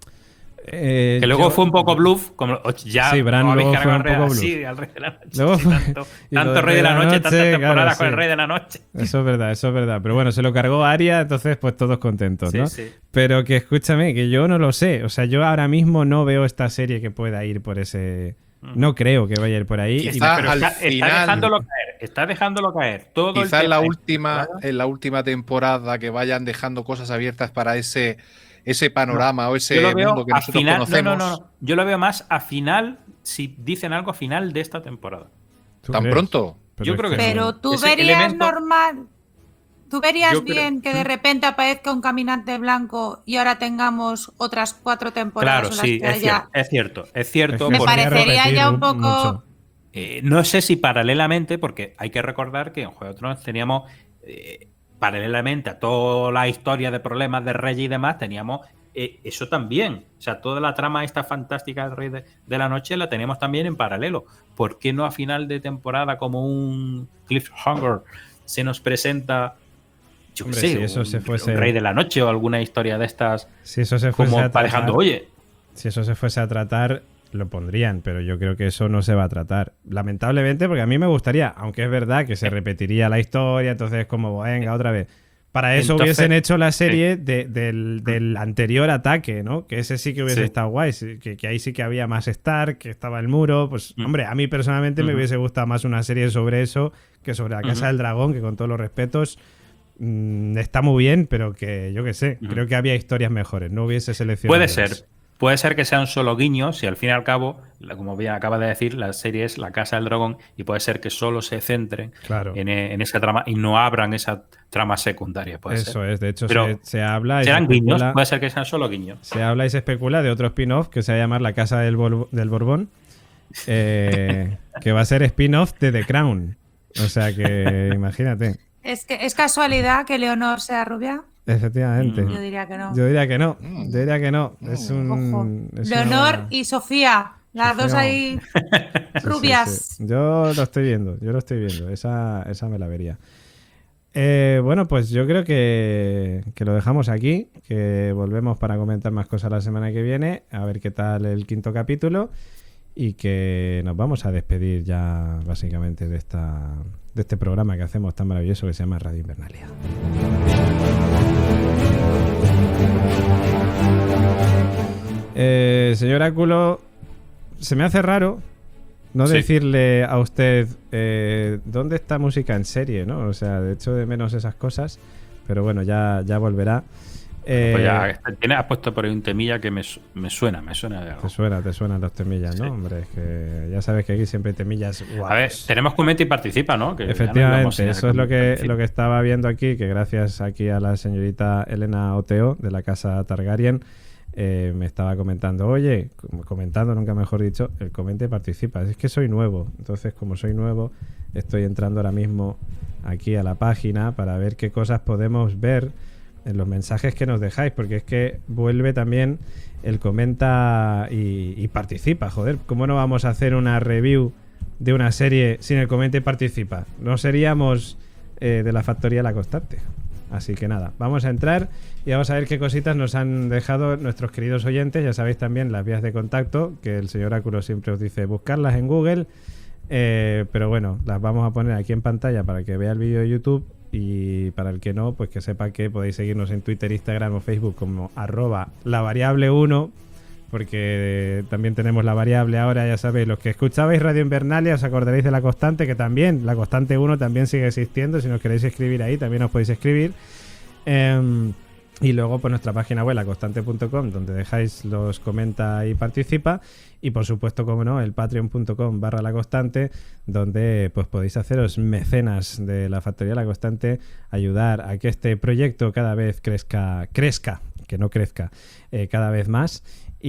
eh, Que luego yo- fue un poco bluff, como "Och, ya Sí, Bran no habéis luego fue cargado un al rey poco así, bluff. al rey de la noche. Luego sí, fue- tanto y lo tanto del rey de la noche, tantas claro, temporadas con el sí. rey de la noche. Eso es verdad, eso es verdad. Pero bueno, se lo cargó Arya, entonces pues todos contentos, Sí, ¿no? sí. Pero que escúchame, que yo no lo sé. O sea, yo ahora mismo no veo esta serie que pueda ir por ese... No creo que vaya a ir por ahí. Quizá- Y- Ah, Pero al está, está final- dejándolo caer, está dejándolo caer. Todo el Quizás en la tema de última, temporada- en la última temporada que vayan dejando cosas abiertas para ese, ese panorama o ese Yo lo veo mundo que a nosotros final, conocemos. No, no, no, yo lo veo más a final, si dicen algo a final de esta temporada. ¿Tú ¿Tan crees? pronto? Pero Yo es creo que Pero tú Ese verías elemento- normal. ¿Tú verías Yo creo- bien que de repente aparezca un caminante blanco y ahora tengamos otras cuatro temporadas Claro, en las sí, que es haya- cierto, es cierto, es cierto. Es que Me porque- sería parecería repetir ya un un- poco- mucho. Eh, no sé si paralelamente, porque hay que recordar que en Juego de Tronos teníamos, eh, paralelamente a toda la historia de problemas de Rey y demás, teníamos eh, eso también. O sea, toda la trama esta fantástica del Rey de, de la Noche la teníamos también en paralelo. ¿Por qué no a final de temporada, como un cliffhanger, se nos presenta, yo qué Hombre, sé, si eso un, se fuese- un Rey de la Noche o alguna historia de estas, Si eso se fuese como a parejando, tratar, oye, si eso se fuese a tratar, lo pondrían, pero yo creo que eso no se va a tratar. Lamentablemente, porque a mí me gustaría, aunque es verdad que se repetiría la historia, entonces como, venga, otra vez. Para eso Entonces- hubiesen hecho la serie de- del, del anterior ataque, ¿no? Que ese sí que hubiese Sí. estado guay, sí, que, que ahí sí que había más Stark, que estaba el muro. Pues, Mm. hombre, a mí personalmente me Ujú. hubiese gustado más una serie sobre eso que sobre la Casa Ujú. del Dragón, que con todos los respetos mm, está muy bien, pero que yo qué sé, Ujú. creo que había historias mejores, no hubiese seleccionado. puede otras. ser. Puede ser que sean solo guiños y al fin y al cabo, la- como bien acaba de decir, la serie es La Casa del Dragón y puede ser que solo se centren Claro. en, e- en esa trama y no abran esa trama secundaria. Puede Eso ser. es, de hecho Pero se, se habla y se Serán guiños, especula, puede ser que sean solo guiños. se habla y se especula de otro spin-off que se va a llamar La Casa del, Bor- del Borbón, eh, que va a ser spin-off de The Crown. O sea que imagínate, Es que es casualidad que Leonor sea rubia. efectivamente. Mm. Yo diría que no. Yo diría que no, Mm. yo diría que no. Es Mm. un... Ojo. es Leonor una- y Sofía, las Sofía. dos ahí Sí, sí, rubias. sí. Yo lo estoy viendo, yo lo estoy viendo. Esa, esa me la vería. Eh, bueno, pues yo creo que, que lo dejamos aquí, que volvemos para comentar más cosas la semana que viene, a ver qué tal el quinto capítulo y que nos vamos a despedir ya básicamente de, esta, de este programa que hacemos tan maravilloso que se llama Radio Invernalia. Eh, señor Áculo, se me hace raro no Sí. decirle a usted eh, dónde está música en serie, ¿no? O sea, de hecho de menos esas cosas, pero bueno, ya, ya volverá. Eh, Pues ya, tienes, has puesto por ahí un temilla que me, su- me suena, me suena de algo. Te suena, te suenan los temillas, ¿no? Sí. Hombre, es que ya sabes que aquí siempre hay temillas guapos. A ver, tenemos comenta y participa, ¿no? Que ya nos íbamos Efectivamente, sin eso es lo que, participa. lo que estaba viendo aquí, que gracias aquí a la señorita Elena Oteo de la casa Targaryen, eh, me estaba comentando, oye, com- comentando, nunca mejor dicho, el comente y participa. Es que soy nuevo, entonces como soy nuevo, estoy entrando ahora mismo aquí a la página para ver qué cosas podemos ver en los mensajes que nos dejáis, porque es que vuelve también el comenta y, y participa, joder, ¿cómo no vamos a hacer una review de una serie sin el comenta y participa? No seríamos eh, de la factoría La Constante. Así que nada, vamos a entrar y vamos a ver qué cositas nos han dejado nuestros queridos oyentes. Ya sabéis también las vías de contacto, que el señor Áculo siempre os dice buscarlas en Google. Eh, pero bueno, las vamos a poner aquí en pantalla para que vea el vídeo de YouTube. Y para el que no, pues que sepa que podéis seguirnos en Twitter, Instagram o Facebook como arroba la variable uno, porque también tenemos la variable ahora, ya sabéis, los que escuchabais Radio Invernalia os acordaréis de La Constante, que también, La Constante uno también sigue existiendo, si nos queréis escribir ahí también os podéis escribir. Eh, y luego pues nuestra página web, la constante punto com, donde dejáis los comenta y participa. Y por supuesto, como no, el patreon punto com barra La Constante, donde pues podéis haceros mecenas de la Factoría La Constante, ayudar a que este proyecto cada vez crezca, crezca, que no crezca, eh, cada vez más.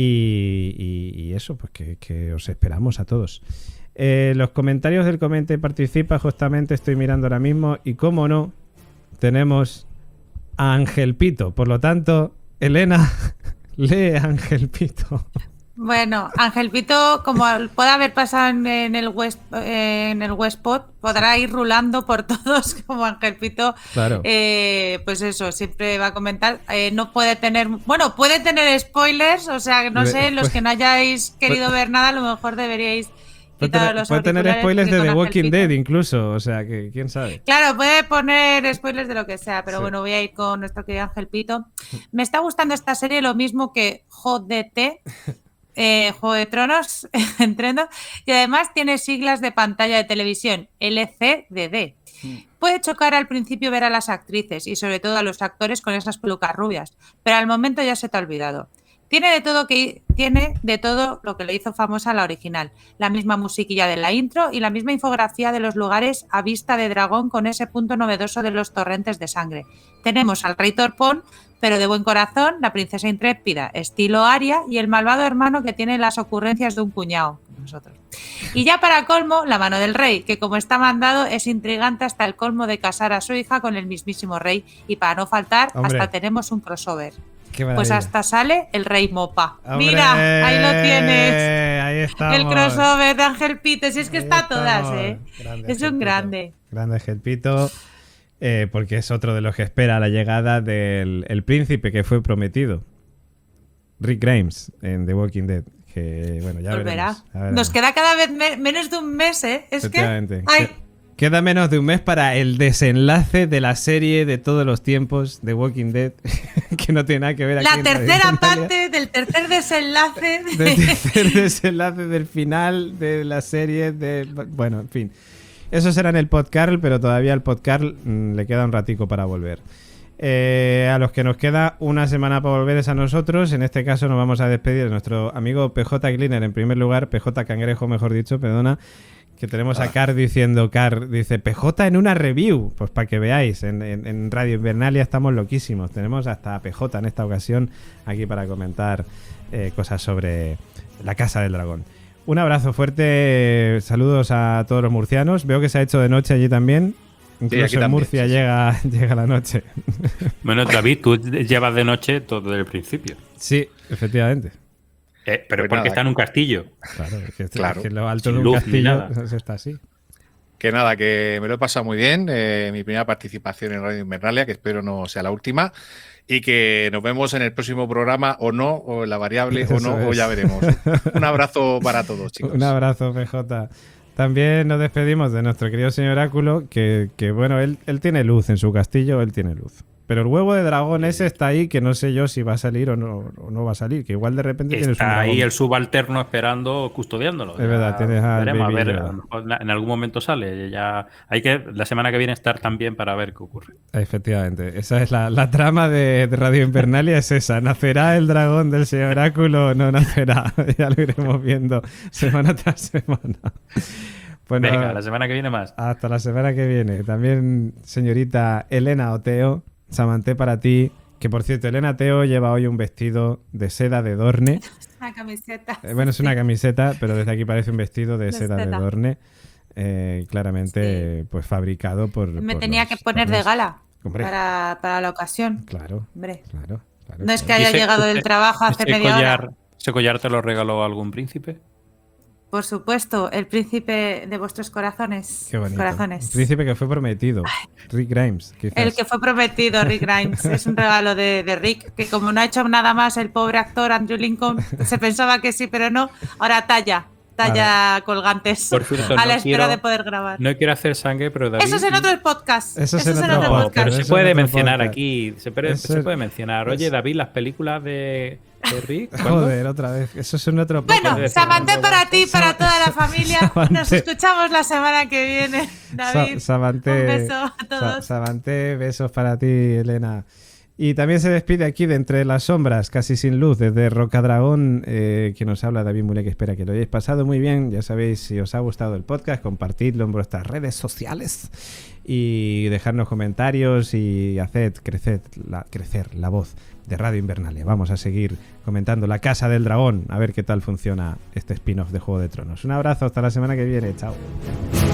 Y, y, y eso, pues que, que os esperamos a todos. Eh, los comentarios del comenta y participa, justamente estoy mirando ahora mismo, y como no, tenemos a Ángel Pito. Por lo tanto, Elena, Lee, Ángel Pito. Bueno, Ángel Pito, como puede haber pasado en, en el West eh, en el Westpod, podrá ir rulando por todos como Ángel Pito. Claro. Eh, pues eso, siempre va a comentar. Eh, no puede tener, bueno, puede tener spoilers, o sea, no sé, los que no hayáis querido ver nada, a lo mejor deberíais Puede quitar tener, los puede tener auriculares, spoilers de porque The con Walking Ángel Dead Pito- incluso, o sea, que quién sabe. Claro, puede poner spoilers de lo que sea, pero Sí. bueno, voy a ir con nuestro querido Ángel Pito. Me está gustando esta serie lo mismo que J D T, eh, Juego de Tronos, entreno, y además tiene siglas de pantalla de televisión, L C D D. Puede chocar al principio ver a las actrices y sobre todo a los actores con esas pelucas rubias, pero al momento ya se te ha olvidado. Tiene de todo que tiene de todo lo que le hizo famosa la original, la misma musiquilla de la intro y la misma infografía de los lugares a vista de dragón con ese punto novedoso de los torrentes de sangre. Tenemos al rey Torpón, pero de buen corazón, la princesa intrépida, estilo Aria, y el malvado hermano que tiene las ocurrencias de un cuñado, nosotros. Y ya para colmo, la mano del rey, que como está mandado es intrigante hasta el colmo de casar a su hija con el mismísimo rey, y para no faltar, Hombre. hasta tenemos un crossover. Qué Pues maravilla. hasta sale el rey Mopa. ¡Hombre! Mira, ahí lo tienes. Ahí estamos. El crossover de Ángel Pito. Si es que Ahí está a todas, estamos. ¿eh? Grande Es un Ángel Pito. grande. Grande Ángel Pito, eh, porque es otro de los que espera la llegada del el príncipe que fue prometido. Rick Grimes en The Walking Dead. Que bueno, ya Volverá. veremos. ya veremos. Nos queda cada vez me- menos de un mes, ¿eh? Es que. Efectivamente. Ay, Que- Queda menos de un mes para el desenlace de la serie de todos los tiempos de Walking Dead, que no tiene nada que ver aquí la en Radio tercera Italia. parte del tercer desenlace. de- Del tercer desenlace del final de la serie de... Bueno, en fin. Eso será en el podcast, pero todavía al podcast mmm, le queda un ratico para volver. Eh, a los que nos queda una semana para volver es a nosotros. En este caso nos vamos a despedir de nuestro amigo P J Cleaner en primer lugar, P J Cangrejo mejor dicho, perdona, que tenemos a Car diciendo, Car dice, P J en una review, pues para que veáis, en, en, en Radio Invernalia estamos loquísimos, tenemos hasta a P J en esta ocasión aquí para comentar eh, cosas sobre la Casa del Dragón. Un abrazo fuerte, saludos a todos los murcianos, veo que se ha hecho de noche allí también, incluso aquí en también, Murcia sí, sí. llega, llega la noche. Bueno, David, tú llevas de noche todo desde el principio. Sí, efectivamente. Eh, pero Pues porque nada. está en un castillo. Claro, es que, Claro. es que lo alto Sin de un luz ni castillo nada. eso está así. Que nada, que me lo he pasado muy bien. eh, mi primera participación en Radio Invernalia, que espero no sea la última. Y que nos vemos en el próximo programa, o no, o en la variable, o Eso no, o es. ya veremos. Un abrazo para todos, chicos. Un abrazo, P J. También nos despedimos de nuestro querido señor Oráculo, que, que bueno, él, él tiene luz en su castillo, él tiene luz. Pero el huevo de dragón ese está ahí, que no sé yo si va a salir o no, o no va a salir, que igual de repente tienes un Está dragón. ahí el subalterno esperando, custodiándolo. Es verdad, tienes al veremos, a Baby ver, Yoda. a lo mejor en algún momento sale. Ya hay que la semana que viene estar también para ver qué ocurre. Efectivamente, esa es la, la trama de, de Radio Invernalia, es esa. ¿Nacerá el dragón del señor Oráculo o no nacerá? Ya lo iremos viendo semana tras semana. Bueno, Venga, la semana que viene más. hasta la semana que viene. También, señorita Elena Oteo, Samanté para ti. Que por cierto, Elena Oteo lleva hoy un vestido de seda de Dorne. Una camiseta. Eh, bueno, es una camiseta, pero desde aquí parece un vestido de De seda de seda. Dorne. eh, claramente, pues fabricado por. Me por tenía los- que poner por de los- gala Hombre. para, para la ocasión. Claro, Hombre. claro. claro, No es que claro. haya Ese- llegado del ese- trabajo hace ¿Ese media collar, hora. ¿Ese collar te lo regaló algún príncipe? Por supuesto, el príncipe de vuestros corazones. Qué bonito. Corazones. El príncipe que fue prometido. Rick Grimes, quizás. El que fue prometido, Rick Grimes. Es un regalo de, de Rick, que como no ha hecho nada más el pobre actor Andrew Lincoln, se pensaba que sí, pero no. Ahora talla, talla colgantes. Por cierto, a no la espera quiero- de poder grabar. No quiero hacer sangre, pero David. Eso es en otros podcasts. Eso Eso es es en en otro otro podcast. Pero podcast. se Eso puede es otro mencionar podcast. aquí. Se puede, Eso se es- puede mencionar. Oye, es- David, las películas de, de Rick. ¿cuándo? Joder, otra vez. Eso es en otro Bueno, podcast. Puede Samanté ser. para ti, para toda la familia. Samanté. Nos escuchamos la semana que viene. David, Sa- Samanté, un beso a Sa- todos. Samanté, besos para ti, Elena. Y también se despide aquí de Entre las Sombras, casi sin luz, desde Rocadragón, eh, que nos habla David Mulé, que espera que lo hayáis pasado muy bien. Ya sabéis, si os ha gustado el podcast, compartidlo en vuestras redes sociales y dejadnos comentarios y haced crecer la, crecer la voz de Radio Invernalia. Vamos a seguir comentando La Casa del Dragón, a ver qué tal funciona este spin-off de Juego de Tronos. Un abrazo, hasta la semana que viene. Chao.